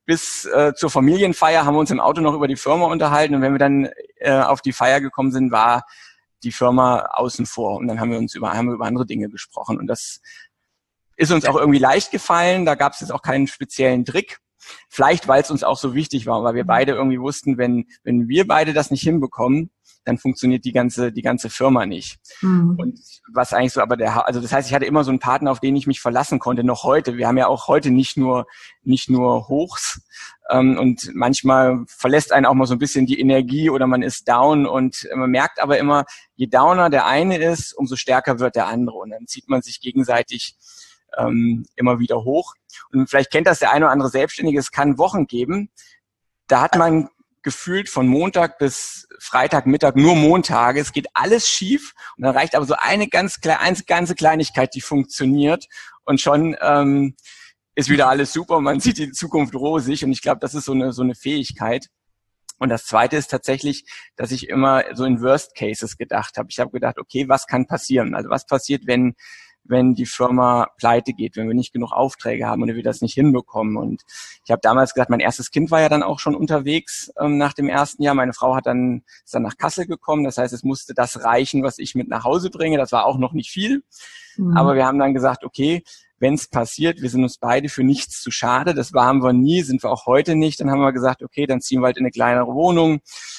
bis äh, zur Familienfeier haben wir uns im Auto noch über die Firma unterhalten. Und wenn wir dann äh, auf die Feier gekommen sind, war die Firma außen vor. Und dann haben wir uns über, haben wir über andere Dinge gesprochen. Und das ist uns auch irgendwie leicht gefallen. Da gab es jetzt auch keinen speziellen Trick. Vielleicht, weil es uns auch so wichtig war, weil wir beide irgendwie wussten, wenn wenn wir beide das nicht hinbekommen, dann funktioniert die ganze die ganze Firma nicht. Mhm. Und was eigentlich so, aber der, also das heißt, ich hatte immer so einen Partner, auf den ich mich verlassen konnte, noch heute. Wir haben ja auch heute nicht nur nicht nur Hochs, ähm, und manchmal verlässt einen auch mal so ein bisschen die Energie oder man ist down und man merkt aber immer, je downer der eine ist, umso stärker wird der andere und dann zieht man sich gegenseitig ähm, immer wieder hoch. Und vielleicht kennt das der eine oder andere Selbstständige, es kann Wochen geben, da hat man gefühlt von Montag bis Freitagmittag nur Montage, es geht alles schief und dann reicht aber so eine ganz kleine, eine ganze Kleinigkeit, die funktioniert und schon ähm, ist wieder alles super und man sieht die Zukunft rosig und ich glaube, das ist so eine so eine Fähigkeit. Und das Zweite ist tatsächlich, dass ich immer so in Worst Cases gedacht habe. Ich habe gedacht, okay, was kann passieren? Also was passiert, wenn wenn die Firma pleite geht, wenn wir nicht genug Aufträge haben oder wir das nicht hinbekommen. Und ich habe damals gesagt, mein erstes Kind war ja dann auch schon unterwegs ähm, nach dem ersten Jahr. Meine Frau hat dann ist dann nach Kassel gekommen. Das heißt, es musste das reichen, was ich mit nach Hause bringe. Das war auch noch nicht viel. Mhm. Aber wir haben dann gesagt, okay, wenn es passiert, wir sind uns beide für nichts zu schade. Das waren wir nie, sind wir auch heute nicht. Dann haben wir gesagt, okay, dann ziehen wir halt in eine kleinere Wohnung.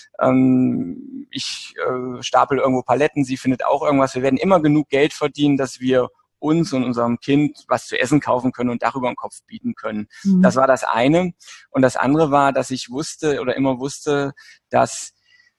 Ähm, ich äh, stapel irgendwo Paletten, sie findet auch irgendwas. Wir werden immer genug Geld verdienen, dass wir uns und unserem Kind was zu essen kaufen können und Dach über den Kopf bieten können. Mhm. Das war das eine. Und das andere war, dass ich wusste oder immer wusste, dass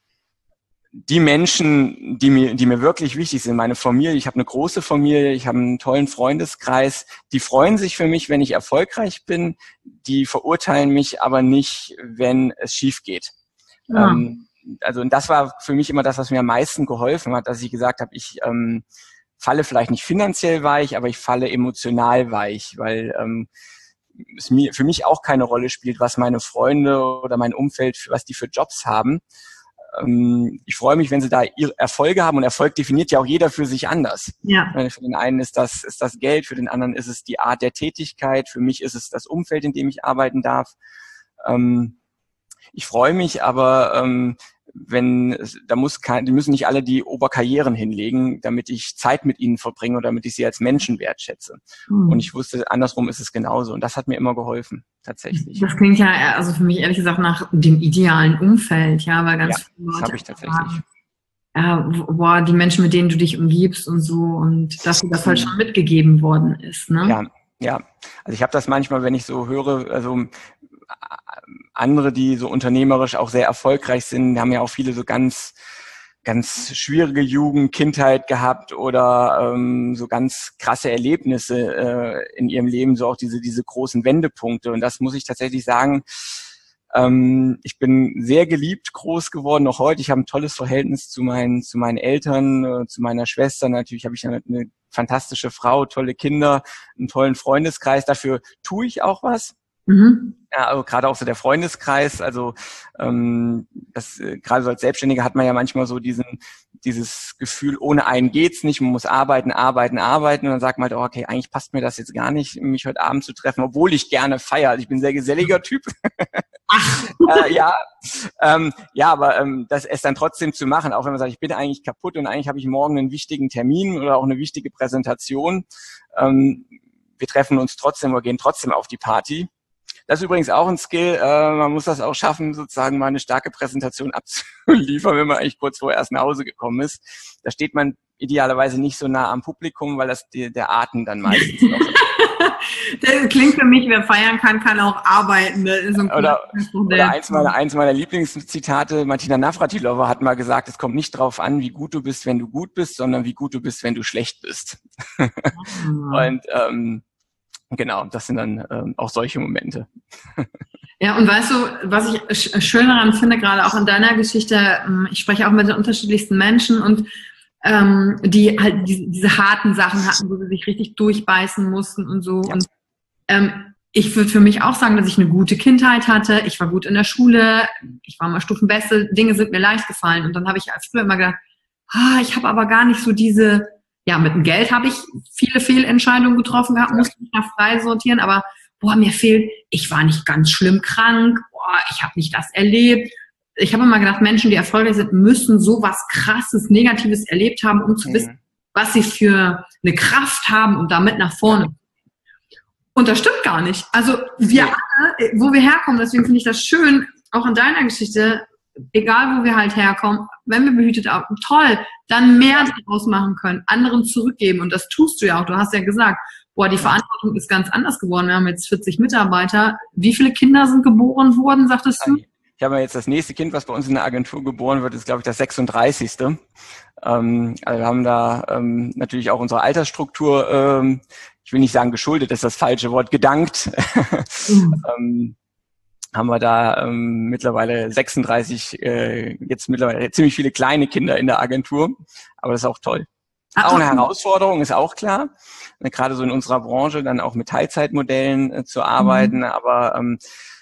die Menschen, die mir, die mir wirklich wichtig sind, meine Familie, ich habe eine große Familie, ich habe einen tollen Freundeskreis, die freuen sich für mich, wenn ich erfolgreich bin, die verurteilen mich aber nicht, wenn es schief geht. Ja. Ähm, also und das war für mich immer das, was mir am meisten geholfen hat, dass ich gesagt habe, ich ähm, falle vielleicht nicht finanziell weich, aber ich falle emotional weich, weil ähm, es mir für mich auch keine Rolle spielt, was meine Freunde oder mein Umfeld, was die für Jobs haben. Ähm, ich freue mich, wenn sie da ihre Erfolge haben und Erfolg definiert ja auch jeder für sich anders. Ja. Für den einen ist das ist das Geld, für den anderen ist es die Art der Tätigkeit, für mich ist es das Umfeld, in dem ich arbeiten darf. Ähm, ich freue mich, aber ähm, wenn da muss kein, die müssen nicht alle die Oberkarrieren hinlegen, damit ich Zeit mit ihnen verbringe oder damit ich sie als Menschen wertschätze. Mhm. Und ich wusste, andersrum ist es genauso. Und das hat mir immer geholfen, tatsächlich. Das klingt ja, also für mich ehrlich gesagt nach dem idealen Umfeld, ja, weil ganz ja, viele Leute das habe ich tatsächlich. Äh, boah, die Menschen, mit denen du dich umgibst und so und dass dir das halt schon mitgegeben worden ist, ne? Ja, ja. Also ich habe das manchmal, wenn ich so höre, also andere, die so unternehmerisch auch sehr erfolgreich sind, haben ja auch viele so ganz, ganz schwierige Jugend, Kindheit gehabt oder ähm, so ganz krasse Erlebnisse äh, in ihrem Leben, so auch diese, diese großen Wendepunkte. Und das muss ich tatsächlich sagen, ähm, ich bin sehr geliebt groß geworden, noch heute. Ich habe ein tolles Verhältnis zu meinen, zu meinen Eltern, äh, zu meiner Schwester. Natürlich habe ich eine, eine fantastische Frau, tolle Kinder, einen tollen Freundeskreis. Dafür tue ich auch was. Mhm. Ja, also gerade auch so der Freundeskreis, also ähm, das äh, gerade so als Selbstständiger hat man ja manchmal so diesen dieses Gefühl, ohne einen geht's nicht, man muss arbeiten, arbeiten, arbeiten und dann sagt man halt, oh, okay, eigentlich passt mir das jetzt gar nicht, mich heute Abend zu treffen, obwohl ich gerne feiere. Also ich bin ein sehr geselliger Typ. äh, ja, ähm, ja, aber ähm, das es dann trotzdem zu machen, auch wenn man sagt, ich bin eigentlich kaputt und eigentlich habe ich morgen einen wichtigen Termin oder auch eine wichtige Präsentation. Ähm, wir treffen uns trotzdem oder gehen trotzdem auf die Party. Das ist übrigens auch ein Skill. Äh, man muss das auch schaffen, sozusagen mal eine starke Präsentation abzuliefern, wenn man eigentlich kurz vorher erst nach Hause gekommen ist. Da steht man idealerweise nicht so nah am Publikum, weil das die, der Atem dann meistens noch ist. Das klingt für mich, wer feiern kann, kann auch arbeiten. Das ist ein oder oder eins, meiner, eins meiner Lieblingszitate, Martina Navratilova hat mal gesagt, es kommt nicht drauf an, wie gut du bist, wenn du gut bist, sondern wie gut du bist, wenn du schlecht bist. Mhm. Und ähm, genau, das sind dann ähm, auch solche Momente. Ja, und weißt du, was ich schön daran finde, gerade auch in deiner Geschichte, ich spreche auch mit den unterschiedlichsten Menschen und ähm, die halt diese, diese harten Sachen hatten, wo sie sich richtig durchbeißen mussten und so. Ja. Und ähm, ich würde für mich auch sagen, dass ich eine gute Kindheit hatte. Ich war gut in der Schule, ich war mal Stufenbeste, Dinge sind mir leicht gefallen. Und dann habe ich als früher immer gedacht, ah, ich habe aber gar nicht so diese... Ja, mit dem Geld habe ich viele Fehlentscheidungen getroffen gehabt, musste mich da frei sortieren, aber boah, mir fehlt, ich war nicht ganz schlimm krank, boah, ich habe nicht das erlebt. Ich habe immer gedacht, Menschen, die erfolgreich sind, müssen so was Krasses, Negatives erlebt haben, um zu mhm. wissen, was sie für eine Kraft haben und damit nach vorne. Und das stimmt gar nicht. Also wir alle, wo wir herkommen, deswegen finde ich das schön, auch in deiner Geschichte, egal wo wir halt herkommen, wenn wir behütet haben, toll, dann mehr daraus machen können, anderen zurückgeben. Und das tust du ja auch. Du hast ja gesagt, boah, die Verantwortung ist ganz anders geworden. Wir haben jetzt vierzig Mitarbeiter. Wie viele Kinder sind geboren worden, sagtest du? Ich habe jetzt das nächste Kind, was bei uns in der Agentur geboren wird, ist, glaube ich, das sechsunddreißigste. Ähm, also wir haben da ähm, natürlich auch unsere Altersstruktur, ähm, ich will nicht sagen geschuldet, das ist das falsche Wort, gedankt. Mhm. ähm, haben wir da ähm, mittlerweile sechsunddreißig, äh, jetzt mittlerweile ziemlich viele kleine Kinder in der Agentur. Aber das ist auch toll. Ach, auch eine Herausforderung, ist auch klar. Gerade so in unserer Branche dann auch mit Teilzeitmodellen äh, zu arbeiten. Mhm. Aber ähm,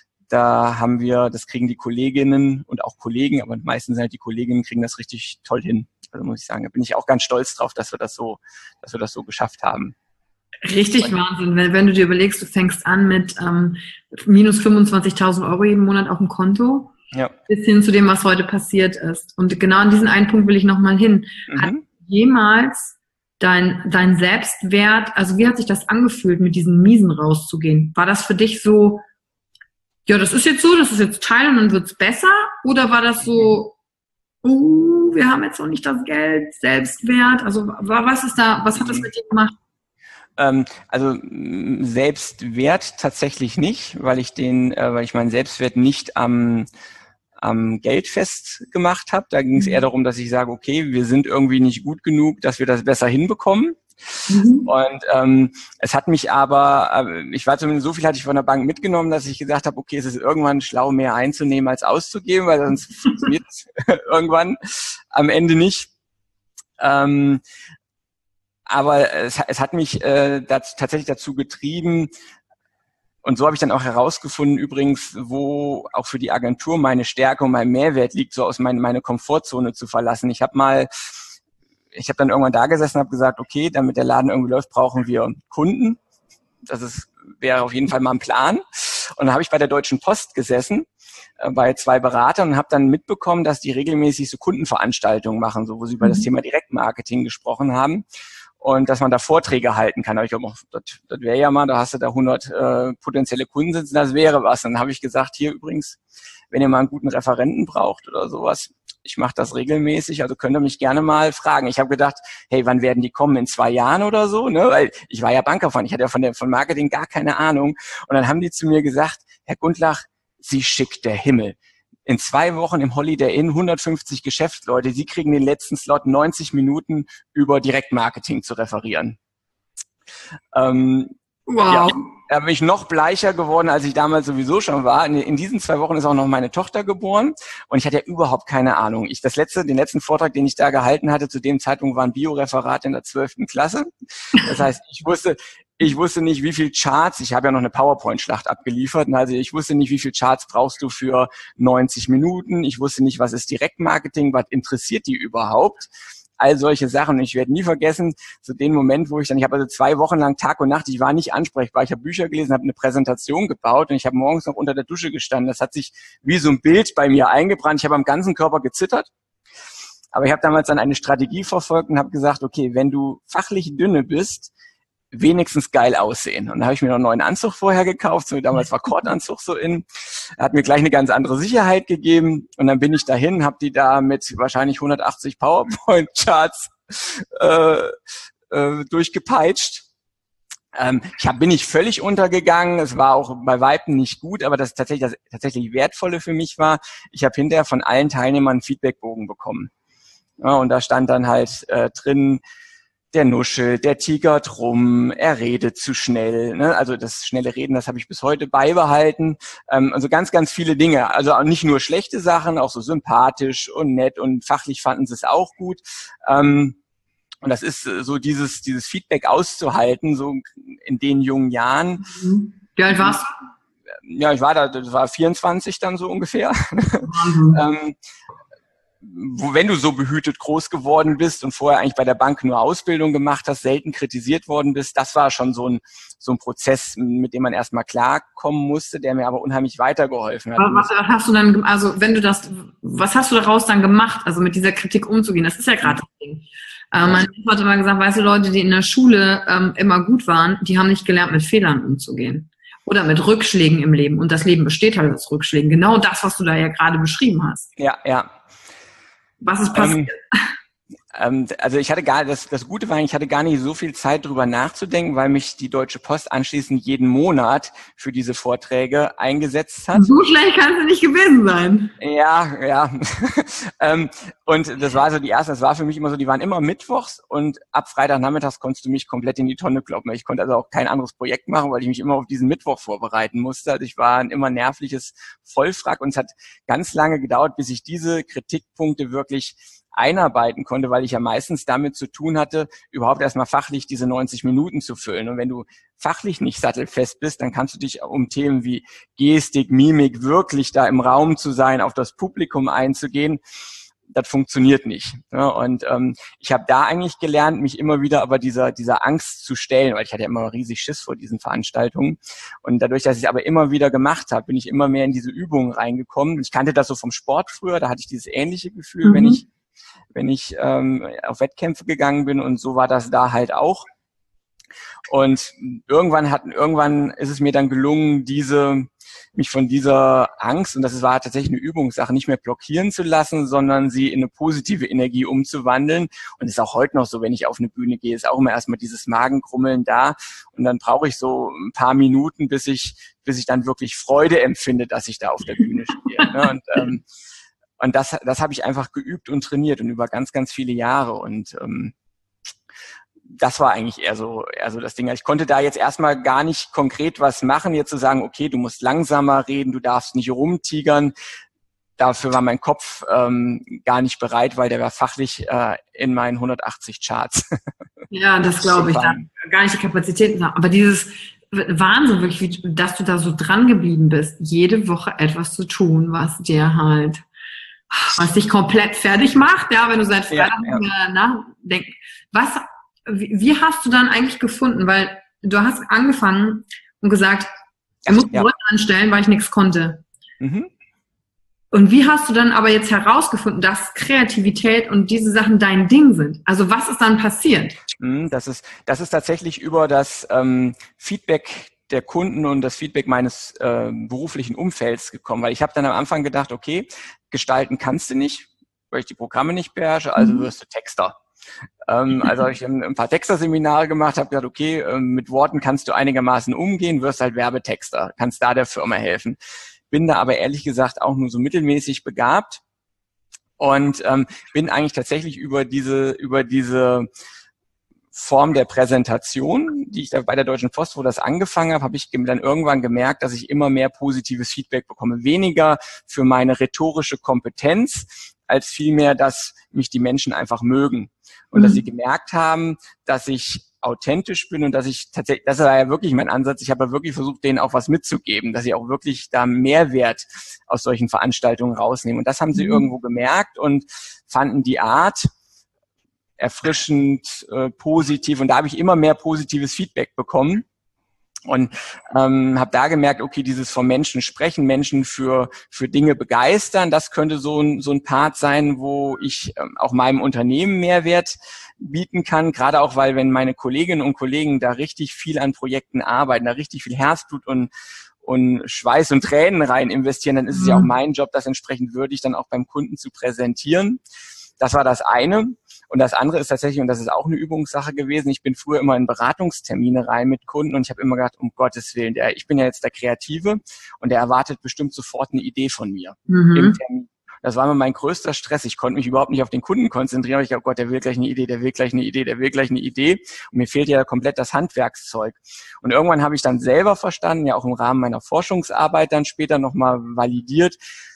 da haben wir, das kriegen die Kolleginnen und auch Kollegen, aber meistens halt die Kolleginnen kriegen das richtig toll hin. Also muss ich sagen, da bin ich auch ganz stolz drauf, dass wir das so, dass wir das so geschafft haben. Richtig und Wahnsinn, wenn, wenn du dir überlegst, du fängst an mit ähm, minus fünfundzwanzigtausend Euro jeden Monat auf dem Konto, ja, bis hin zu dem, was heute passiert ist. Und genau an diesen einen Punkt will ich nochmal hin. Mhm. Hat jemals dein, dein Selbstwert, also wie hat sich das angefühlt, mit diesen Miesen rauszugehen? War das für dich so, ja, das ist jetzt so, das ist jetzt Teil und dann wird's besser? Oder war das so, uh, wir haben jetzt noch nicht das Geld, Selbstwert? Also was ist da, was hat das mit dir gemacht? Ähm, also Selbstwert tatsächlich nicht, weil ich den, äh, weil ich meinen Selbstwert nicht am am Geld festgemacht habe. Da ging es eher darum, dass ich sage, okay, wir sind irgendwie nicht gut genug, dass wir das besser hinbekommen. Mhm. Und ähm, es hat mich aber, äh, ich war zumindest, so viel hatte ich von der Bank mitgenommen, dass ich gesagt habe, okay, es ist irgendwann schlau, mehr einzunehmen als auszugeben, weil sonst funktioniert es irgendwann am Ende nicht. Ähm, aber es, es hat mich äh, das, tatsächlich dazu getrieben, und so habe ich dann auch herausgefunden, übrigens, wo auch für die Agentur meine Stärke und mein Mehrwert liegt, so aus mein, meine Komfortzone zu verlassen. Ich habe mal, ich habe dann irgendwann da gesessen und habe gesagt, okay, damit der Laden irgendwie läuft, brauchen wir Kunden. Das ist, wäre auf jeden Fall mal ein Plan. Und dann habe ich bei der Deutschen Post gesessen, äh, bei zwei Beratern und habe dann mitbekommen, dass die regelmäßig so Kundenveranstaltungen machen, so wo sie über mhm. das Thema Direktmarketing gesprochen haben. Und dass man da Vorträge halten kann. Aber ich glaube, das, das wäre ja mal, da hast du da hundert äh, potenzielle Kunden sitzen, das wäre was. Und dann habe ich gesagt, hier übrigens, wenn ihr mal einen guten Referenten braucht oder sowas, ich mache das regelmäßig, also könnt ihr mich gerne mal fragen. Ich habe gedacht, hey, wann werden die kommen? In zwei Jahren oder so? Ne? Weil ich war ja Bankerfreund, ich hatte ja von der von Marketing gar keine Ahnung. Und dann haben die zu mir gesagt, Herr Gundlach, Sie schickt der Himmel. In zwei Wochen im Holiday Inn hundertfünfzig Geschäftsleute, Sie kriegen den letzten Slot neunzig Minuten über Direktmarketing zu referieren. Ähm, wow. Ja, da bin ich noch bleicher geworden, als ich damals sowieso schon war. In, in diesen zwei Wochen ist auch noch meine Tochter geboren und ich hatte ja überhaupt keine Ahnung. Ich das letzte, den letzten Vortrag, den ich da gehalten hatte, zu dem Zeitpunkt war ein Bioreferat in der zwölften Klasse. Das heißt, ich wusste, Ich wusste nicht, wie viel Charts, ich habe ja noch eine PowerPoint-Schlacht abgeliefert, also ich wusste nicht, wie viel Charts brauchst du für neunzig Minuten, ich wusste nicht, was ist Direktmarketing, was interessiert die überhaupt, all solche Sachen. Und ich werde nie vergessen, so den Moment, wo ich dann, ich habe also zwei Wochen lang Tag und Nacht, ich war nicht ansprechbar, ich habe Bücher gelesen, habe eine Präsentation gebaut und ich habe morgens noch unter der Dusche gestanden. Das hat sich wie so ein Bild bei mir eingebrannt, ich habe am ganzen Körper gezittert. Aber ich habe damals dann eine Strategie verfolgt und habe gesagt, okay, wenn du fachlich dünne bist, wenigstens geil aussehen. Und da habe ich mir noch einen neuen Anzug vorher gekauft, so damals war Kordanzug so in. Er hat mir gleich eine ganz andere Sicherheit gegeben und dann bin ich dahin, habe die da mit wahrscheinlich hundertachtzig PowerPoint-Charts äh, äh, durchgepeitscht. Ähm, ich hab, bin nicht völlig untergegangen, es war auch bei Weitem nicht gut, aber das tatsächlich das tatsächlich Wertvolle für mich war, ich habe hinterher von allen Teilnehmern einen Feedbackbogen bekommen. Ja, und da stand dann halt äh, drin, der nuschelt, der tigert rum, er redet zu schnell. Ne? Also das schnelle Reden, das habe ich bis heute beibehalten. Ähm, also ganz, ganz viele Dinge. Also auch nicht nur schlechte Sachen, auch so sympathisch und nett und fachlich fanden sie es auch gut. Ähm, und das ist so dieses dieses Feedback auszuhalten, so in den jungen Jahren. Mhm. Wie alt warst du? Ja, ich war da, das war vierundzwanzig dann so ungefähr. Mhm. ähm, wo, wenn du so behütet groß geworden bist und vorher eigentlich bei der Bank nur Ausbildung gemacht hast, selten kritisiert worden bist, das war schon so ein, so ein Prozess, mit dem man erstmal klarkommen musste, der mir aber unheimlich weitergeholfen hat. Was hast du dann, also wenn du das, was hast du daraus dann gemacht, also mit dieser Kritik umzugehen? Das ist ja gerade das Ding. Ähm, mein Vater hat immer gesagt, weißt du, Leute, die in der Schule ähm, immer gut waren, die haben nicht gelernt, mit Fehlern umzugehen. Oder mit Rückschlägen im Leben. Und das Leben besteht halt aus Rückschlägen. Genau das, was du da ja gerade beschrieben hast. Ja, ja. Was ist passiert? Ähm, ähm, also ich hatte gar, das, das Gute war, ich hatte gar nicht so viel Zeit drüber nachzudenken, weil mich die Deutsche Post anschließend jeden Monat für diese Vorträge eingesetzt hat. So schlecht kann es nicht gewesen sein. Ja, ja. ähm, und das war so die erste, das war für mich immer so, die waren immer mittwochs und ab Freitagnachmittags konntest du mich komplett in die Tonne kloppen. Ich konnte also auch kein anderes Projekt machen, weil ich mich immer auf diesen Mittwoch vorbereiten musste. Also ich war ein immer nervliches Vollfrack und es hat ganz lange gedauert, bis ich diese Kritikpunkte wirklich einarbeiten konnte, weil ich ja meistens damit zu tun hatte, überhaupt erstmal fachlich diese neunzig Minuten zu füllen. Und wenn du fachlich nicht sattelfest bist, dann kannst du dich um Themen wie Gestik, Mimik, wirklich da im Raum zu sein, auf das Publikum einzugehen, das funktioniert nicht. Ja, und ähm, ich habe da eigentlich gelernt, mich immer wieder aber dieser dieser Angst zu stellen, weil ich hatte ja immer riesig Schiss vor diesen Veranstaltungen. Und dadurch, dass ich es aber immer wieder gemacht habe, bin ich immer mehr in diese Übungen reingekommen. Ich kannte das so vom Sport früher, da hatte ich dieses ähnliche Gefühl, mhm. wenn ich wenn ich ähm, auf Wettkämpfe gegangen bin, und so war das da halt auch. Und irgendwann hat, irgendwann ist es mir dann gelungen, diese, mich von dieser Angst, und das war tatsächlich eine Übungssache, nicht mehr blockieren zu lassen, sondern sie in eine positive Energie umzuwandeln. Und es ist auch heute noch so, wenn ich auf eine Bühne gehe, ist auch immer erstmal dieses Magenkrummeln da. Und dann brauche ich so ein paar Minuten, bis ich, bis ich dann wirklich Freude empfinde, dass ich da auf der Bühne stehe. Ne? Und, ähm, Und das, das habe ich einfach geübt und trainiert und über ganz, ganz viele Jahre. Und ähm, das war eigentlich eher so, eher so das Ding. Ich konnte da jetzt erstmal gar nicht konkret was machen, jetzt zu sagen, okay, du musst langsamer reden, du darfst nicht rumtigern. Dafür war mein Kopf ähm, gar nicht bereit, weil der war fachlich äh, in meinen hundertachtzig Charts. Ja, das glaube ich. Da gar nicht die Kapazitäten. Aber dieses Wahnsinn wirklich, wie, dass du da so dran geblieben bist, jede Woche etwas zu tun, was dir halt was dich komplett fertig macht, ja, wenn du seit Freitag ja, ja. nachdenkst. Was, wie, wie hast du dann eigentlich gefunden? Weil du hast angefangen und gesagt, ich muss Leute anstellen, weil ich nichts konnte. Mhm. Und wie hast du dann aber jetzt herausgefunden, dass Kreativität und diese Sachen dein Ding sind? Also was ist dann passiert? Das ist, das ist tatsächlich über das ähm, Feedback der Kunden und das Feedback meines äh, beruflichen Umfelds gekommen, weil ich habe dann am Anfang gedacht, okay, gestalten kannst du nicht, weil ich die Programme nicht beherrsche, also wirst du Texter. Ähm, also habe ich ein, ein paar Texterseminare gemacht, habe gesagt, okay, ähm, mit Worten kannst du einigermaßen umgehen, wirst halt Werbetexter, kannst da der Firma helfen. Bin da aber ehrlich gesagt auch nur so mittelmäßig begabt und ähm, bin eigentlich tatsächlich über diese über diese Form der Präsentation, die ich da bei der Deutschen Post, wo das angefangen habe, habe ich dann irgendwann gemerkt, dass ich immer mehr positives Feedback bekomme. Weniger für meine rhetorische Kompetenz, als vielmehr, dass mich die Menschen einfach mögen. Und mhm. dass sie gemerkt haben, dass ich authentisch bin und dass ich tatsächlich, das war ja wirklich mein Ansatz, ich habe ja wirklich versucht, denen auch was mitzugeben, dass sie auch wirklich da Mehrwert aus solchen Veranstaltungen rausnehmen. Und das haben sie mhm. irgendwo gemerkt und fanden die Art erfrischend, äh, positiv, und da habe ich immer mehr positives Feedback bekommen und ähm, habe da gemerkt, okay, dieses vom Menschen sprechen, Menschen für für Dinge begeistern, das könnte so ein so ein Part sein, wo ich ähm, auch meinem Unternehmen Mehrwert bieten kann, gerade auch, weil wenn meine Kolleginnen und Kollegen da richtig viel an Projekten arbeiten, da richtig viel Herzblut und und Schweiß und Tränen rein investieren, dann ist es ja auch mein Job, das entsprechend würdig dann auch beim Kunden zu präsentieren. Das war das eine. Und das andere ist tatsächlich, und das ist auch eine Übungssache gewesen, ich bin früher immer in Beratungstermine rein mit Kunden und ich habe immer gedacht, um Gottes Willen, der, ich bin ja jetzt der Kreative und der erwartet bestimmt sofort eine Idee von mir mhm. im Termin. Das war mir mein größter Stress. Ich konnte mich überhaupt nicht auf den Kunden konzentrieren. Aber ich dachte, oh Gott, der will gleich eine Idee, der will gleich eine Idee, der will gleich eine Idee. Und mir fehlt ja komplett das Handwerkszeug. Und irgendwann habe ich dann selber verstanden, ja auch im Rahmen meiner Forschungsarbeit dann später nochmal validiert,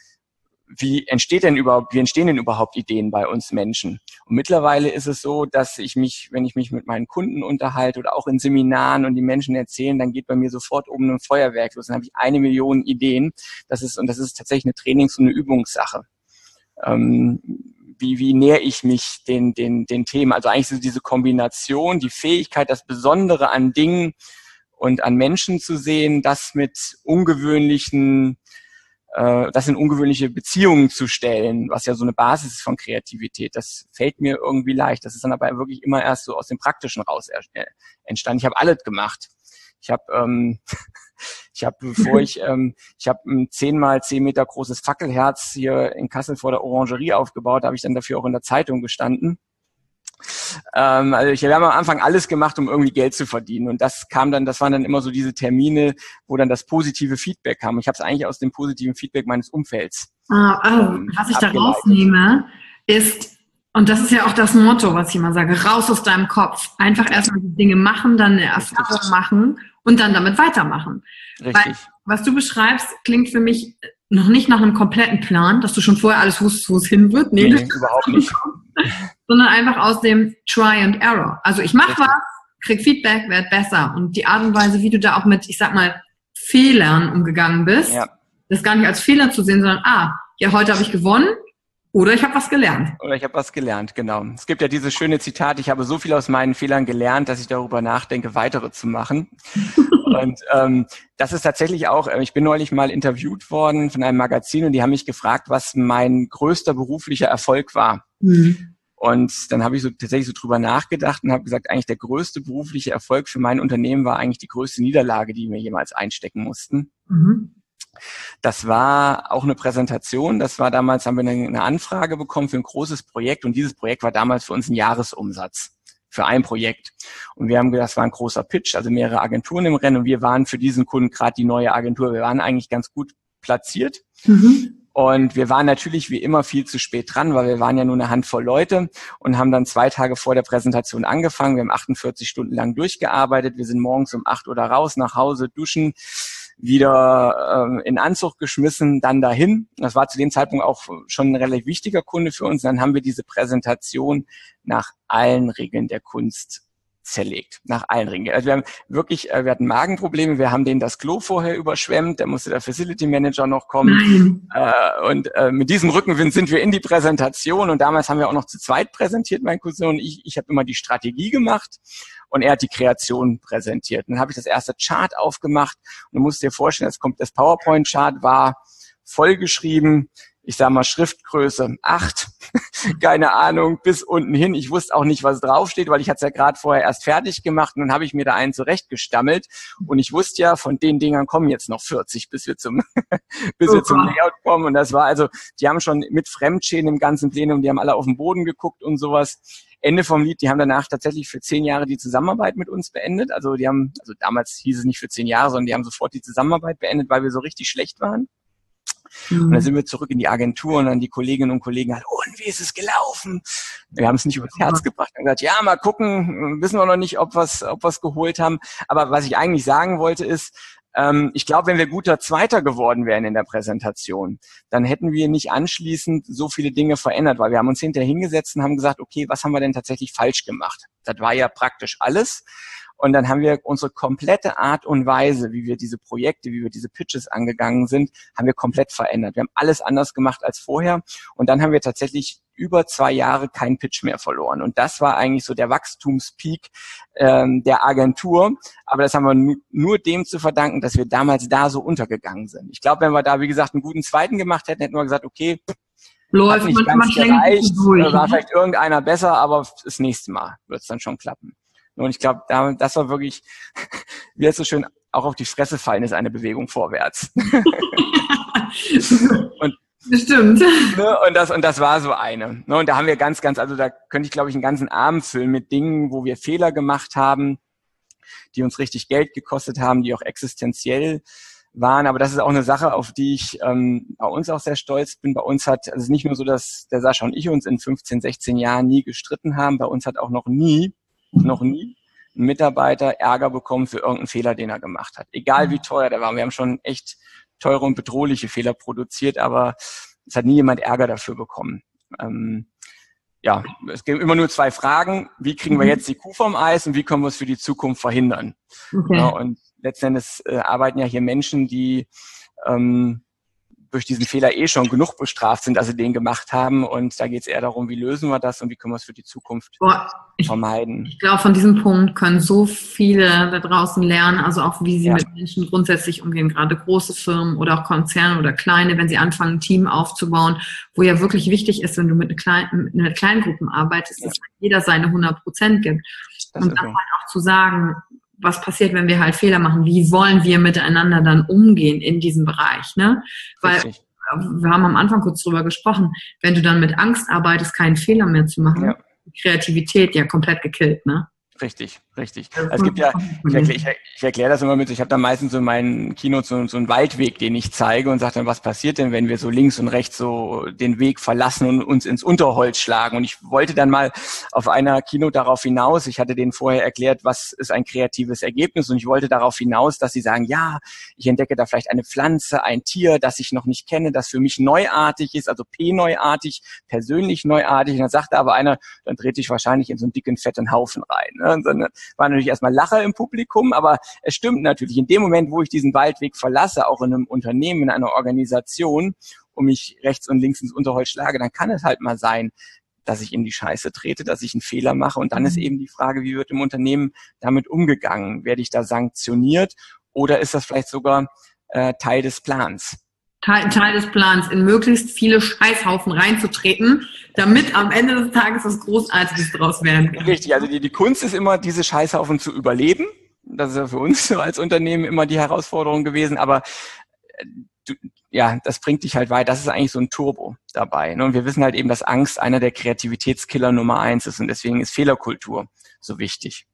wie entsteht denn überhaupt, wie entstehen denn überhaupt Ideen bei uns Menschen? Und mittlerweile ist es so, dass ich mich, wenn ich mich mit meinen Kunden unterhalte oder auch in Seminaren und die Menschen erzählen, dann geht bei mir sofort oben ein Feuerwerk los. Dann habe ich eine Million Ideen. Das ist, und das ist tatsächlich eine Trainings- und eine Übungssache. Ähm, wie, wie nähere ich mich den, den, den Themen. Also eigentlich so diese Kombination, die Fähigkeit, das Besondere an Dingen und an Menschen zu sehen, das mit ungewöhnlichen, äh, das in ungewöhnliche Beziehungen zu stellen, was ja so eine Basis ist von Kreativität. Das fällt mir irgendwie leicht. Das ist dann aber wirklich immer erst so aus dem Praktischen raus entstanden. Ich habe alles gemacht. Ich habe, ähm, ich habe, bevor ich, ähm, ich habe ein zehn mal zehn Meter großes Fackelherz hier in Kassel vor der Orangerie aufgebaut. Da habe ich dann dafür auch in der Zeitung gestanden. Ähm, also ich, wir haben am Anfang alles gemacht, um irgendwie Geld zu verdienen. Und das kam dann, das waren dann immer so diese Termine, wo dann das positive Feedback kam. Ich habe es eigentlich aus dem positiven Feedback meines Umfelds. Ah, also, ähm, was ich da rausnehme, ist, und das ist ja auch das Motto, was ich immer sage, raus aus deinem Kopf. Einfach erstmal die Dinge machen, dann eine Erfahrung Richtig. machen und dann damit weitermachen. Richtig. Weil, was du beschreibst, klingt für mich noch nicht nach einem kompletten Plan, dass du schon vorher alles wusstest, wo es hin wird. Nee, nee überhaupt nicht. Sondern einfach aus dem Try and Error. Also ich mache was, krieg Feedback, werd besser. Und die Art und Weise, wie du da auch mit, ich sag mal, Fehlern umgegangen bist, ja. das gar nicht als Fehler zu sehen, sondern, ah, ja, heute habe ich gewonnen oder ich habe was gelernt. Oder ich habe was gelernt, genau. Es gibt ja dieses schöne Zitat, ich habe so viel aus meinen Fehlern gelernt, dass ich darüber nachdenke, weitere zu machen. Und ähm, das ist tatsächlich auch, ich bin neulich mal interviewt worden von einem Magazin und die haben mich gefragt, was mein größter beruflicher Erfolg war. Mhm. Und dann habe ich so tatsächlich so drüber nachgedacht und habe gesagt, eigentlich der größte berufliche Erfolg für mein Unternehmen war eigentlich die größte Niederlage, die wir jemals einstecken mussten. Mhm. Das war auch eine Präsentation. Das war damals, haben wir eine, eine Anfrage bekommen für ein großes Projekt und dieses Projekt war damals für uns ein Jahresumsatz für ein Projekt. Und wir haben gedacht, das war ein großer Pitch, also mehrere Agenturen im Rennen und wir waren für diesen Kunden gerade die neue Agentur. Wir waren eigentlich ganz gut platziert. Mhm. Und wir waren natürlich wie immer viel zu spät dran, weil wir waren ja nur eine Handvoll Leute und haben dann zwei Tage vor der Präsentation angefangen. Wir haben achtundvierzig Stunden lang durchgearbeitet. Wir sind morgens um acht Uhr da raus, nach Hause, duschen, wieder ähm, in Anzug geschmissen, dann dahin. Das war zu dem Zeitpunkt auch schon ein relativ wichtiger Kunde für uns. Dann haben wir diese Präsentation nach allen Regeln der Kunst zerlegt, nach allen Regeln. Also wir haben wirklich, wir hatten Magenprobleme, wir haben denen das Klo vorher überschwemmt, da musste der Facility Manager noch kommen. Äh, und äh, mit diesem Rückenwind sind wir in die Präsentation und damals haben wir auch noch zu zweit präsentiert, mein Cousin und ich. Ich habe immer die Strategie gemacht und er hat die Kreation präsentiert. Dann habe ich das erste Chart aufgemacht und du musst dir vorstellen, das kommt, das PowerPoint-Chart war vollgeschrieben, ich sag mal Schriftgröße acht, keine Ahnung, bis unten hin. Ich wusste auch nicht, was draufsteht, weil ich hatte es ja gerade vorher erst fertig gemacht und dann habe ich mir da einen zurechtgestammelt und ich wusste ja, von den Dingern kommen jetzt noch vierzig, bis wir zum bis wir zum Layout kommen und das war also, die haben schon mit Fremdschäden im ganzen Plenum, die haben alle auf den Boden geguckt und sowas. Ende vom Lied, die haben danach tatsächlich für zehn Jahre die Zusammenarbeit mit uns beendet. Also die haben, also damals hieß es nicht für zehn Jahre, sondern die haben sofort die Zusammenarbeit beendet, weil wir so richtig schlecht waren. Mhm. Und dann sind wir zurück in die Agentur und dann die Kolleginnen und Kollegen halt, und wie ist es gelaufen? Wir haben es nicht übers Herz gebracht und gesagt, ja, mal gucken, wissen wir noch nicht, ob wir es ob wir's geholt haben. Aber was ich eigentlich sagen wollte ist, ähm, ich glaube, wenn wir guter Zweiter geworden wären in der Präsentation, dann hätten wir nicht anschließend so viele Dinge verändert, weil wir haben uns hinterher hingesetzt und haben gesagt, okay, was haben wir denn tatsächlich falsch gemacht? Das war ja praktisch alles. Und dann haben wir unsere komplette Art und Weise, wie wir diese Projekte, wie wir diese Pitches angegangen sind, haben wir komplett verändert. Wir haben alles anders gemacht als vorher. Und dann haben wir tatsächlich über zwei Jahre keinen Pitch mehr verloren. Und das war eigentlich so der Wachstumspeak ähm, der Agentur. Aber das haben wir nu- nur dem zu verdanken, dass wir damals da so untergegangen sind. Ich glaube, wenn wir da, wie gesagt, einen guten zweiten gemacht hätten, hätten wir gesagt, okay, läuft, hat nicht man, ganz man gereicht, durch, war ne? vielleicht irgendeiner besser, aber das nächste Mal wird es dann schon klappen. Und ich glaube, das war wirklich, wie es so schön auch auf die Fresse fallen, ist eine Bewegung vorwärts. und, Bestimmt. Ne, und, das, und das war so eine. Ne, und da haben wir ganz, ganz, also da könnte ich, glaube ich, einen ganzen Abend füllen mit Dingen, wo wir Fehler gemacht haben, die uns richtig Geld gekostet haben, die auch existenziell waren. Aber das ist auch eine Sache, auf die ich ähm, bei uns auch sehr stolz bin. Bei uns hat, also es ist nicht nur so, dass der Sascha und ich uns in fünfzehn, sechzehn Jahren nie gestritten haben. Bei uns hat auch noch nie noch nie ein Mitarbeiter Ärger bekommen für irgendeinen Fehler, den er gemacht hat. Egal wie teuer der war. Wir haben schon echt teure und bedrohliche Fehler produziert, aber es hat nie jemand Ärger dafür bekommen. Ähm, ja, es gibt immer nur zwei Fragen. Wie kriegen wir jetzt die Kuh vom Eis und wie können wir es für die Zukunft verhindern? Okay. Ja, und letzten Endes äh, arbeiten ja hier Menschen, die ähm, durch diesen Fehler eh schon genug bestraft sind, dass sie den gemacht haben. Und da geht es eher darum, wie lösen wir das und wie können wir es für die Zukunft Boah, ich, vermeiden. Ich glaube, von diesem Punkt können so viele da draußen lernen, also auch wie sie ja. mit Menschen grundsätzlich umgehen, gerade große Firmen oder auch Konzerne oder kleine, wenn sie anfangen, ein Team aufzubauen, wo ja wirklich wichtig ist, wenn du mit, klein, mit einer Kleingruppen arbeitest, ja. dass jeder seine hundert Prozent gibt. Das und dann so. halt auch zu sagen, was passiert, wenn wir halt Fehler machen? Wie wollen wir miteinander dann umgehen in diesem Bereich? Ne? Weil Richtig. wir haben am Anfang kurz drüber gesprochen, wenn du dann mit Angst arbeitest, keinen Fehler mehr zu machen, ja. Kreativität ja komplett gekillt, ne? Richtig, richtig. Also es gibt ja, ich erkläre ich erklär das immer mit, ich habe da meistens so in meinen Keynotes so, so einen Waldweg, den ich zeige und sage dann, was passiert denn, wenn wir so links und rechts so den Weg verlassen und uns ins Unterholz schlagen. Und ich wollte dann mal auf einer Keynote darauf hinaus, ich hatte denen vorher erklärt, was ist ein kreatives Ergebnis und ich wollte darauf hinaus, dass sie sagen, ja, ich entdecke da vielleicht eine Pflanze, ein Tier, das ich noch nicht kenne, das für mich neuartig ist, also P-neuartig, persönlich neuartig. Und dann sagte aber einer, dann dreht dich wahrscheinlich in so einen dicken, fetten Haufen rein. Ne? Und dann war natürlich erstmal Lacher im Publikum, aber es stimmt natürlich, in dem Moment, wo ich diesen Waldweg verlasse, auch in einem Unternehmen, in einer Organisation und mich rechts und links ins Unterholz schlage, dann kann es halt mal sein, dass ich in die Scheiße trete, dass ich einen Fehler mache und dann ist eben die Frage, wie wird im Unternehmen damit umgegangen? Werde ich da sanktioniert oder ist das vielleicht sogar äh, Teil des Plans? Teil, Teil des Plans, in möglichst viele Scheißhaufen reinzutreten, damit am Ende des Tages was Großartiges draus werden kann. Richtig, also die, die Kunst ist immer, diese Scheißhaufen zu überleben. Das ist ja für uns so als Unternehmen immer die Herausforderung gewesen, aber du, ja, das bringt dich halt weit. Das ist eigentlich so ein Turbo dabei. Ne? Und wir wissen halt eben, dass Angst einer der Kreativitätskiller Nummer eins ist und deswegen ist Fehlerkultur so wichtig.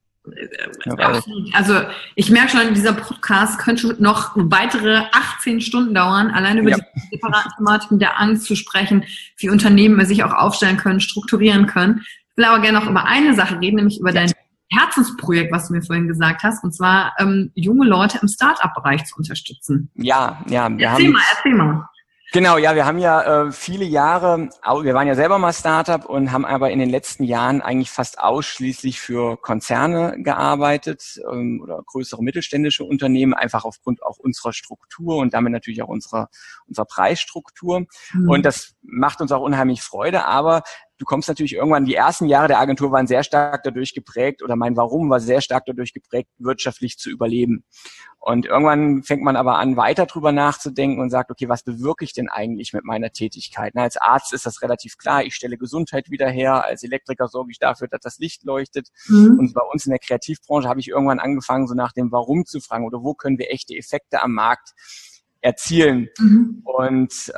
Also ich merke schon, dieser Podcast könnte noch weitere achtzehn Stunden dauern, allein über ja. die separaten Thematiken der Angst zu sprechen, wie Unternehmen sich auch aufstellen können, strukturieren können. Ich will aber gerne noch über eine Sache reden, nämlich über dein Herzensprojekt, was du mir vorhin gesagt hast, und zwar ähm, junge Leute im Start-up-Bereich zu unterstützen. Ja, ja. Wir erzähl haben, mal, erzähl mal. Genau, ja, wir haben ja äh, viele Jahre, wir waren ja selber mal Startup und haben aber in den letzten Jahren eigentlich fast ausschließlich für Konzerne gearbeitet ähm, oder größere mittelständische Unternehmen, einfach aufgrund auch unserer Struktur und damit natürlich auch unserer unserer Preisstruktur. Mhm. Und das macht uns auch unheimlich Freude, aber du kommst natürlich irgendwann, die ersten Jahre der Agentur waren sehr stark dadurch geprägt oder mein Warum war sehr stark dadurch geprägt, wirtschaftlich zu überleben. Und irgendwann fängt man aber an, weiter drüber nachzudenken und sagt, okay, was bewirke ich denn eigentlich mit meiner Tätigkeit? Na, als Arzt ist das relativ klar, ich stelle Gesundheit wieder her, als Elektriker sorge ich dafür, dass das Licht leuchtet. Mhm. Und bei uns in der Kreativbranche habe ich irgendwann angefangen, so nach dem Warum zu fragen oder wo können wir echte Effekte am Markt erzielen. Mhm. Und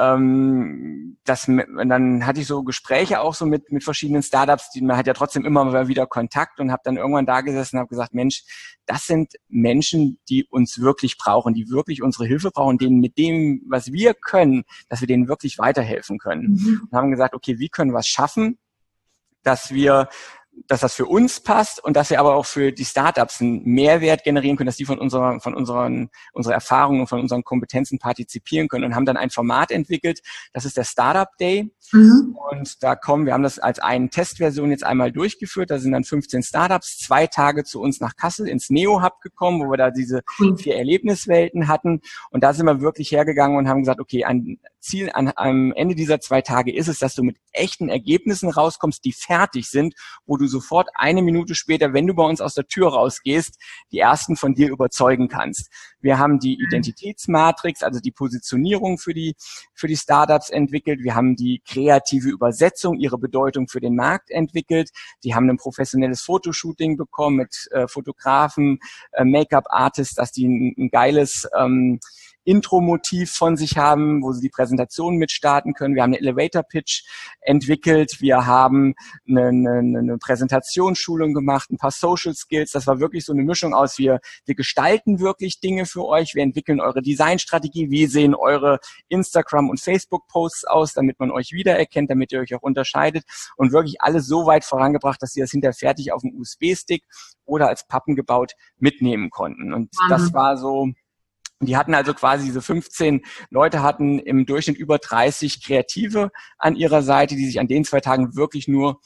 ähm, das, dann hatte ich so Gespräche auch so mit mit verschiedenen Startups, die man hat ja trotzdem immer mal wieder Kontakt und habe dann irgendwann da gesessen und habe gesagt, Mensch, das sind Menschen, die uns wirklich brauchen, die wirklich unsere Hilfe brauchen, denen mit dem, was wir können, dass wir denen wirklich weiterhelfen können. Mhm. Und haben gesagt, okay, wie können wir es schaffen, dass wir dass das für uns passt und dass wir aber auch für die Startups einen Mehrwert generieren können, dass die von unserer, von unseren, unserer Erfahrungen und von unseren Kompetenzen partizipieren können und haben dann ein Format entwickelt. Das ist der Startup Day. Mhm. Und da kommen, wir haben das als eine Testversion jetzt einmal durchgeführt. Da sind dann fünfzehn Startups, zwei Tage zu uns nach Kassel ins Neo Hub gekommen, wo wir da diese mhm. vier Erlebniswelten hatten. Und da sind wir wirklich hergegangen und haben gesagt, okay, ein Ziel an, am Ende dieser zwei Tage ist es, dass du mit echten Ergebnissen rauskommst, die fertig sind, wo du sofort eine Minute später, wenn du bei uns aus der Tür rausgehst, die ersten von dir überzeugen kannst. Wir haben die Identitätsmatrix, also die Positionierung für die für die Startups entwickelt. Wir haben die kreative Übersetzung, ihre Bedeutung für den Markt entwickelt. Die haben ein professionelles Fotoshooting bekommen mit äh, Fotografen, äh, Make-up-Artists, dass die ein, ein geiles ähm, Intro-Motiv von sich haben, wo sie die Präsentation mitstarten können. Wir haben eine Elevator-Pitch entwickelt. Wir haben eine, eine, eine Präsentationsschulung gemacht, ein paar Social Skills. Das war wirklich so eine Mischung aus, wir, wir gestalten wirklich Dinge für euch. Wir entwickeln eure Designstrategie. Wie sehen eure Instagram- und Facebook-Posts aus, damit man euch wiedererkennt, damit ihr euch auch unterscheidet. Und wirklich alles so weit vorangebracht, dass sie das hinterher fertig auf dem U S B-Stick oder als Pappen gebaut mitnehmen konnten. Und mhm. das war so... Die hatten also quasi, diese fünfzehn Leute hatten im Durchschnitt über dreißig Kreative an ihrer Seite, die sich an den zwei Tagen wirklich nur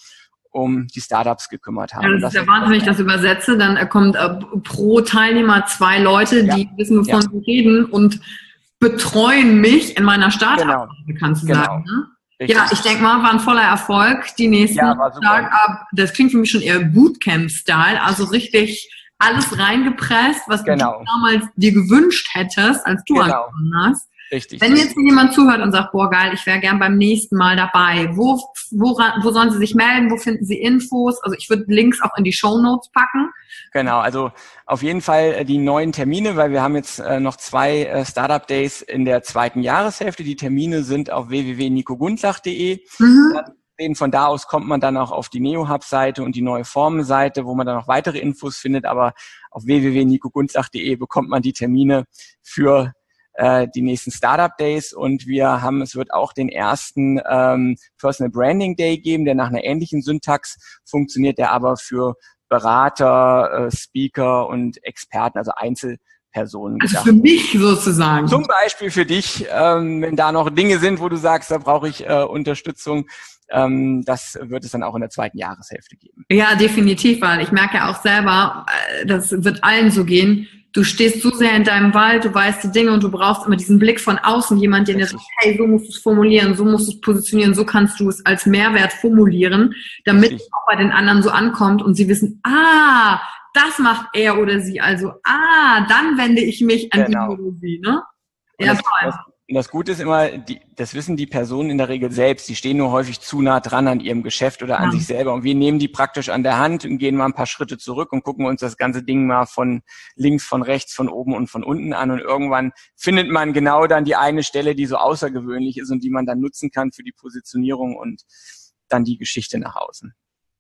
um die Startups gekümmert haben. Ja, das, das ist der Wahnsinn, wenn ich das übersetze, dann kommt äh, pro Teilnehmer zwei Leute, die ja. wissen, wovon ja. sie reden und betreuen mich in meiner Startup, genau. kannst du genau. sagen. Ne? Ja, ich denke mal, war ein voller Erfolg. Die nächsten ja, Start-up, das klingt für mich schon eher Bootcamp-Style, also richtig alles reingepresst, was genau. du damals dir gewünscht hättest, als du genau. angefangen hast. Richtig. Wenn jetzt jemand zuhört und sagt, boah geil, ich wäre gern beim nächsten Mal dabei, wo, wo, wo sollen sie sich melden, wo finden sie Infos? Also ich würde Links auch in die Shownotes packen. Genau, also auf jeden Fall die neuen Termine, weil wir haben jetzt äh, noch zwei äh, Startup Days in der zweiten Jahreshälfte. Die Termine sind auf w w w punkt nico gundlach punkt de. Mhm. Von da aus kommt man dann auch auf die NeoHub-Seite und die neue Formen-Seite, wo man dann noch weitere Infos findet. Aber auf w w w punkt nico gundlach punkt de bekommt man die Termine für die nächsten Startup Days, und wir haben, es wird auch den ersten ähm, Personal Branding Day geben, der nach einer ähnlichen Syntax funktioniert, der aber für Berater, äh, Speaker und Experten, also Einzelpersonen also gedacht. Also für mich sozusagen. Zum Beispiel für dich, ähm, wenn da noch Dinge sind, wo du sagst, da brauche ich äh, Unterstützung. Ähm, das wird es dann auch in der zweiten Jahreshälfte geben. Ja, definitiv, weil ich merke ja auch selber, das wird allen so gehen. Du stehst so sehr in deinem Wald, du weißt die Dinge und du brauchst immer diesen Blick von außen, jemand, der dir sagt, hey, so musst du es formulieren, so musst du es positionieren, so kannst du es als Mehrwert formulieren, damit es auch bei den anderen so ankommt und sie wissen, ah, das macht er oder sie, also ah, dann wende ich mich an genau. ihn oder sie, ne? Ja, das, das, und das Gute ist immer, die, das wissen die Personen in der Regel selbst. Die stehen nur häufig zu nah dran an ihrem Geschäft oder an ja. sich selber. Und wir nehmen die praktisch an der Hand und gehen mal ein paar Schritte zurück und gucken uns das ganze Ding mal von links, von rechts, von oben und von unten an. Und irgendwann findet man genau dann die eine Stelle, die so außergewöhnlich ist und die man dann nutzen kann für die Positionierung und dann die Geschichte nach außen.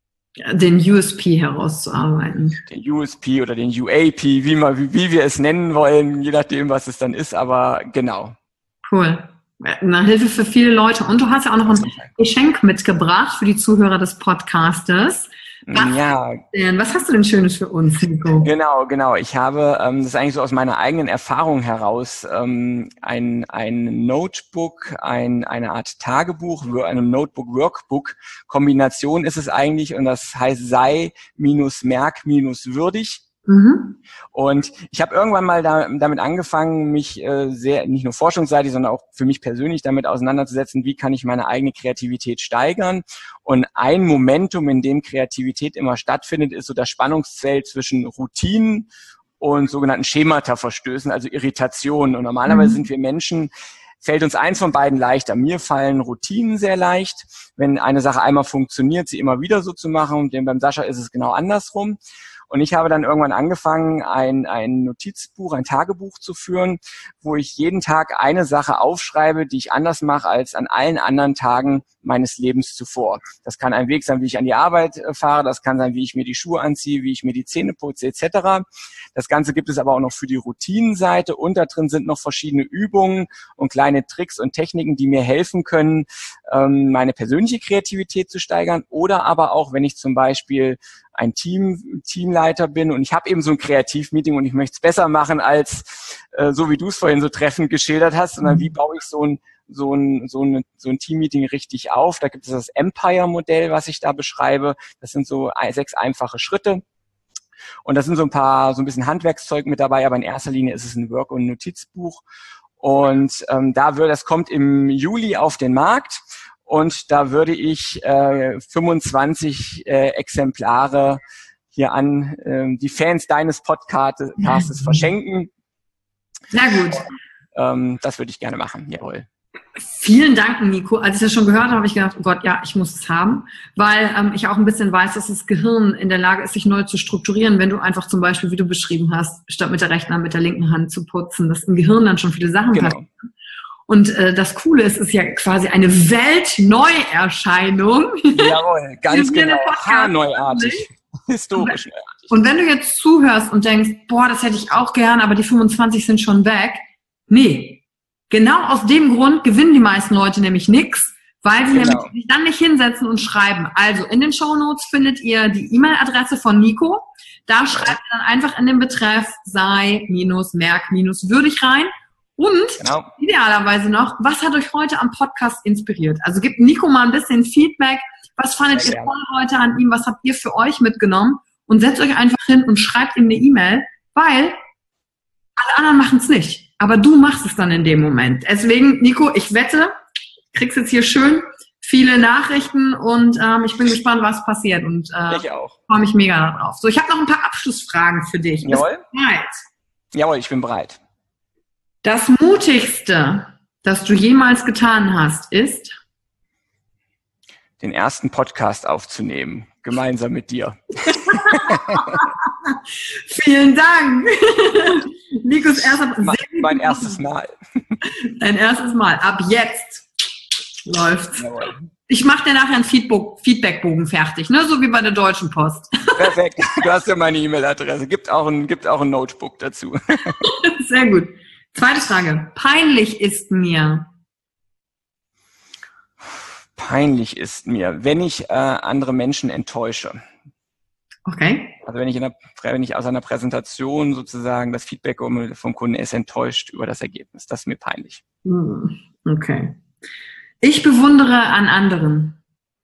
Den U S P herauszuarbeiten. Den U S P oder den U A P, wie, man, wie, wie wir es nennen wollen, je nachdem, was es dann ist. Aber genau. Cool. Eine Hilfe für viele Leute. Und du hast ja auch noch ein Geschenk mitgebracht für die Zuhörer des Podcastes. Was, ja. denn, was hast du denn Schönes für uns, Nico? Genau, genau. Ich habe, ähm, das ist eigentlich so aus meiner eigenen Erfahrung heraus, ähm, ein, ein Notebook, ein, eine Art Tagebuch, eine Notebook-Workbook-Kombination ist es eigentlich, und das heißt sei-merk-würdig. Mhm. Und ich habe irgendwann mal da, damit angefangen, mich äh, sehr, nicht nur forschungsseitig, sondern auch für mich persönlich damit auseinanderzusetzen, wie kann ich meine eigene Kreativität steigern. Und ein Momentum, in dem Kreativität immer stattfindet, ist so das Spannungsfeld zwischen Routinen und sogenannten Schemata-Verstößen, also Irritationen. Und normalerweise mhm. sind wir Menschen, fällt uns eins von beiden leichter. Mir fallen Routinen sehr leicht. Wenn eine Sache einmal funktioniert, sie immer wieder so zu machen. Und beim Sascha ist es genau andersrum. Und ich habe dann irgendwann angefangen, ein, ein Notizbuch, ein Tagebuch zu führen, wo ich jeden Tag eine Sache aufschreibe, die ich anders mache als an allen anderen Tagen meines Lebens zuvor. Das kann ein Weg sein, wie ich an die Arbeit fahre, das kann sein, wie ich mir die Schuhe anziehe, wie ich mir die Zähne putze et cetera. Das Ganze gibt es aber auch noch für die Routinenseite, und da drin sind noch verschiedene Übungen und kleine Tricks und Techniken, die mir helfen können, meine persönliche Kreativität zu steigern, oder aber auch, wenn ich zum Beispiel ein Team, Teamleiter bin und ich habe eben so ein Kreativmeeting und ich möchte es besser machen als äh, so, wie du es vorhin so treffend geschildert hast, sondern wie baue ich so ein so ein so ein so ein Teammeeting richtig auf. Da gibt es das Empire-Modell, was ich da beschreibe. Das sind so sechs einfache Schritte. Und da sind so ein paar, so ein bisschen Handwerkszeug mit dabei, aber in erster Linie ist es ein Work- und Notizbuch. Und ähm, da wird, das kommt im Juli auf den Markt. Und da würde ich äh, fünfundzwanzig äh, Exemplare hier an äh, die Fans deines Podcastes mhm. verschenken. Sehr gut. Ähm, das würde ich gerne machen, jawohl. Vielen Dank, Nico. Als ich das schon gehört habe, habe ich gedacht, oh Gott, ja, ich muss es haben, weil ähm, ich auch ein bisschen weiß, dass das Gehirn in der Lage ist, sich neu zu strukturieren, wenn du einfach zum Beispiel, wie du beschrieben hast, statt mit der rechten Hand mit der linken Hand zu putzen, dass im Gehirn dann schon viele Sachen genau. passieren. Und äh, das Coole ist, ist ja quasi eine Weltneuerscheinung. Jawohl, ganz genau. Haarneuartig. Historisch neuartig. Und wenn du jetzt zuhörst und denkst, boah, das hätte ich auch gern, aber die fünfundzwanzig sind schon weg. Nee, genau aus dem Grund gewinnen die meisten Leute nämlich nichts, weil sie genau. nämlich sich dann nicht hinsetzen und schreiben. Also in den Shownotes findet ihr die E-Mail-Adresse von Nico. Da schreibt ihr dann einfach in den Betreff sei-merk-würdig rein. Und genau. idealerweise noch, was hat euch heute am Podcast inspiriert? Also gebt Nico mal ein bisschen Feedback. Was fandet ihr toll heute an ihm? Was habt ihr für euch mitgenommen? Und setzt euch einfach hin und schreibt ihm eine E-Mail, weil alle anderen machen es nicht. Aber du machst es dann in dem Moment. Deswegen, Nico, ich wette, kriegst jetzt hier schön viele Nachrichten und ähm, ich bin gespannt, was passiert. Und äh, ich auch. freue mich mega darauf. So, ich habe noch ein paar Abschlussfragen für dich. Jawohl. Bist du bereit? Jawohl, ich bin bereit. Das Mutigste, das du jemals getan hast, ist? Den ersten Podcast aufzunehmen, gemeinsam mit dir. Vielen Dank. Nikos erster mein, mein erstes Mal. Dein erstes Mal. Ab jetzt läuft's. Jawohl. Ich mache dir nachher einen Feedbackbogen fertig, ne? So wie bei der Deutschen Post. Perfekt. Du hast ja meine E-Mail-Adresse. Gibt auch ein, gibt auch ein Notebook dazu. Sehr gut. Zweite Frage. Peinlich ist mir. Peinlich ist mir, wenn ich äh, andere Menschen enttäusche. Okay. Also wenn ich, in der, wenn ich aus einer Präsentation sozusagen das Feedback vom Kunden ist enttäuscht über das Ergebnis. Das ist mir peinlich. Okay. Ich bewundere an anderen.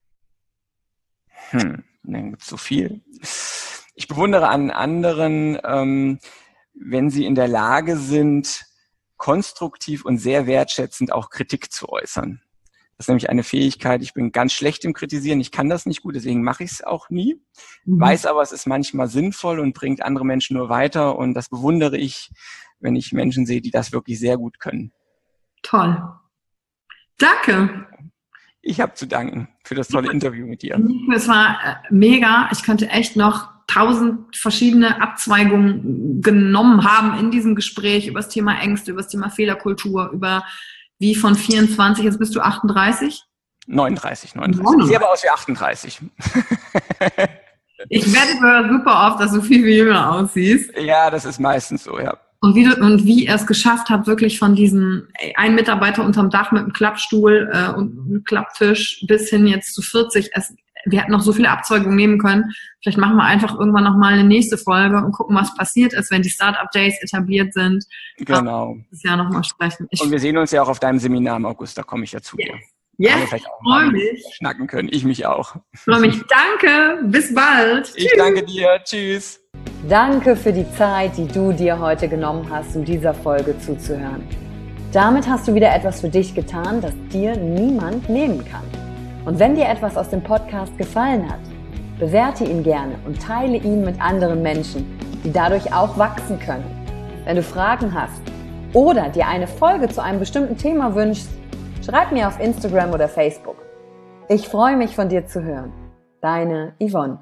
Hm, dann gibt's so viel. Ich bewundere an anderen, ähm, wenn sie in der Lage sind, konstruktiv und sehr wertschätzend auch Kritik zu äußern. Das ist nämlich eine Fähigkeit, ich bin ganz schlecht im Kritisieren, ich kann das nicht gut, deswegen mache ich es auch nie. Mhm. Weiß aber, es ist manchmal sinnvoll und bringt andere Menschen nur weiter und das bewundere ich, wenn ich Menschen sehe, die das wirklich sehr gut können. Toll. Danke. Ich habe zu danken für das tolle Interview mit dir. Es war äh, mega. Ich könnte echt noch tausend verschiedene Abzweigungen genommen haben in diesem Gespräch über das Thema Ängste, über das Thema Fehlerkultur, über wie von vierundzwanzig, jetzt bist du achtunddreißig? neununddreißig, neununddreißig. Ich sehe aber aus wie achtunddreißig. Ich wette sogar super oft, dass du viel, viel jünger aussiehst. Ja, das ist meistens so, ja. Und wie, du, und wie er es geschafft hat, wirklich von diesem ein Mitarbeiter unterm Dach mit einem Klappstuhl äh, und einem Klapptisch bis hin jetzt zu vierzig. Es, wir hätten noch so viele Abzeugungen nehmen können. Vielleicht machen wir einfach irgendwann nochmal eine nächste Folge und gucken, was passiert ist, wenn die Startup-Days etabliert sind. Genau. Das Jahr nochmal sprechen. Ich und wir sehen uns ja auch auf deinem Seminar im August, da komme ich ja zu dir. Ja, yes, ich freue mich. Schnacken können, ich mich auch. Ich freue mich. Danke, bis bald. Ich Tschüss. Danke dir, tschüss. Danke für die Zeit, die du dir heute genommen hast, um dieser Folge zuzuhören. Damit hast du wieder etwas für dich getan, das dir niemand nehmen kann. Und wenn dir etwas aus dem Podcast gefallen hat, bewerte ihn gerne und teile ihn mit anderen Menschen, die dadurch auch wachsen können. Wenn du Fragen hast oder dir eine Folge zu einem bestimmten Thema wünschst, schreib mir auf Instagram oder Facebook. Ich freue mich, von dir zu hören. Deine Yvonne.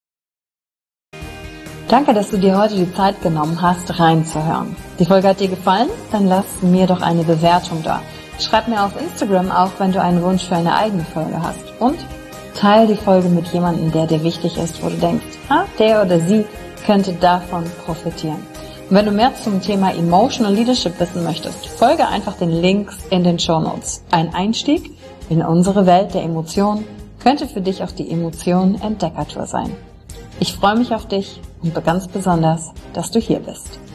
Danke, dass du dir heute die Zeit genommen hast, reinzuhören. Die Folge hat dir gefallen? Dann lass mir doch eine Bewertung da. Schreib mir auf Instagram auch, wenn du einen Wunsch für eine eigene Folge hast. Und teile die Folge mit jemandem, der dir wichtig ist, wo du denkst, ah, der oder sie könnte davon profitieren. Und wenn du mehr zum Thema Emotional Leadership wissen möchtest, folge einfach den Links in den Shownotes. Ein Einstieg in unsere Welt der Emotionen könnte für dich auch die Emotionen-Entdeckertour sein. Ich freue mich auf dich und ganz besonders, dass du hier bist.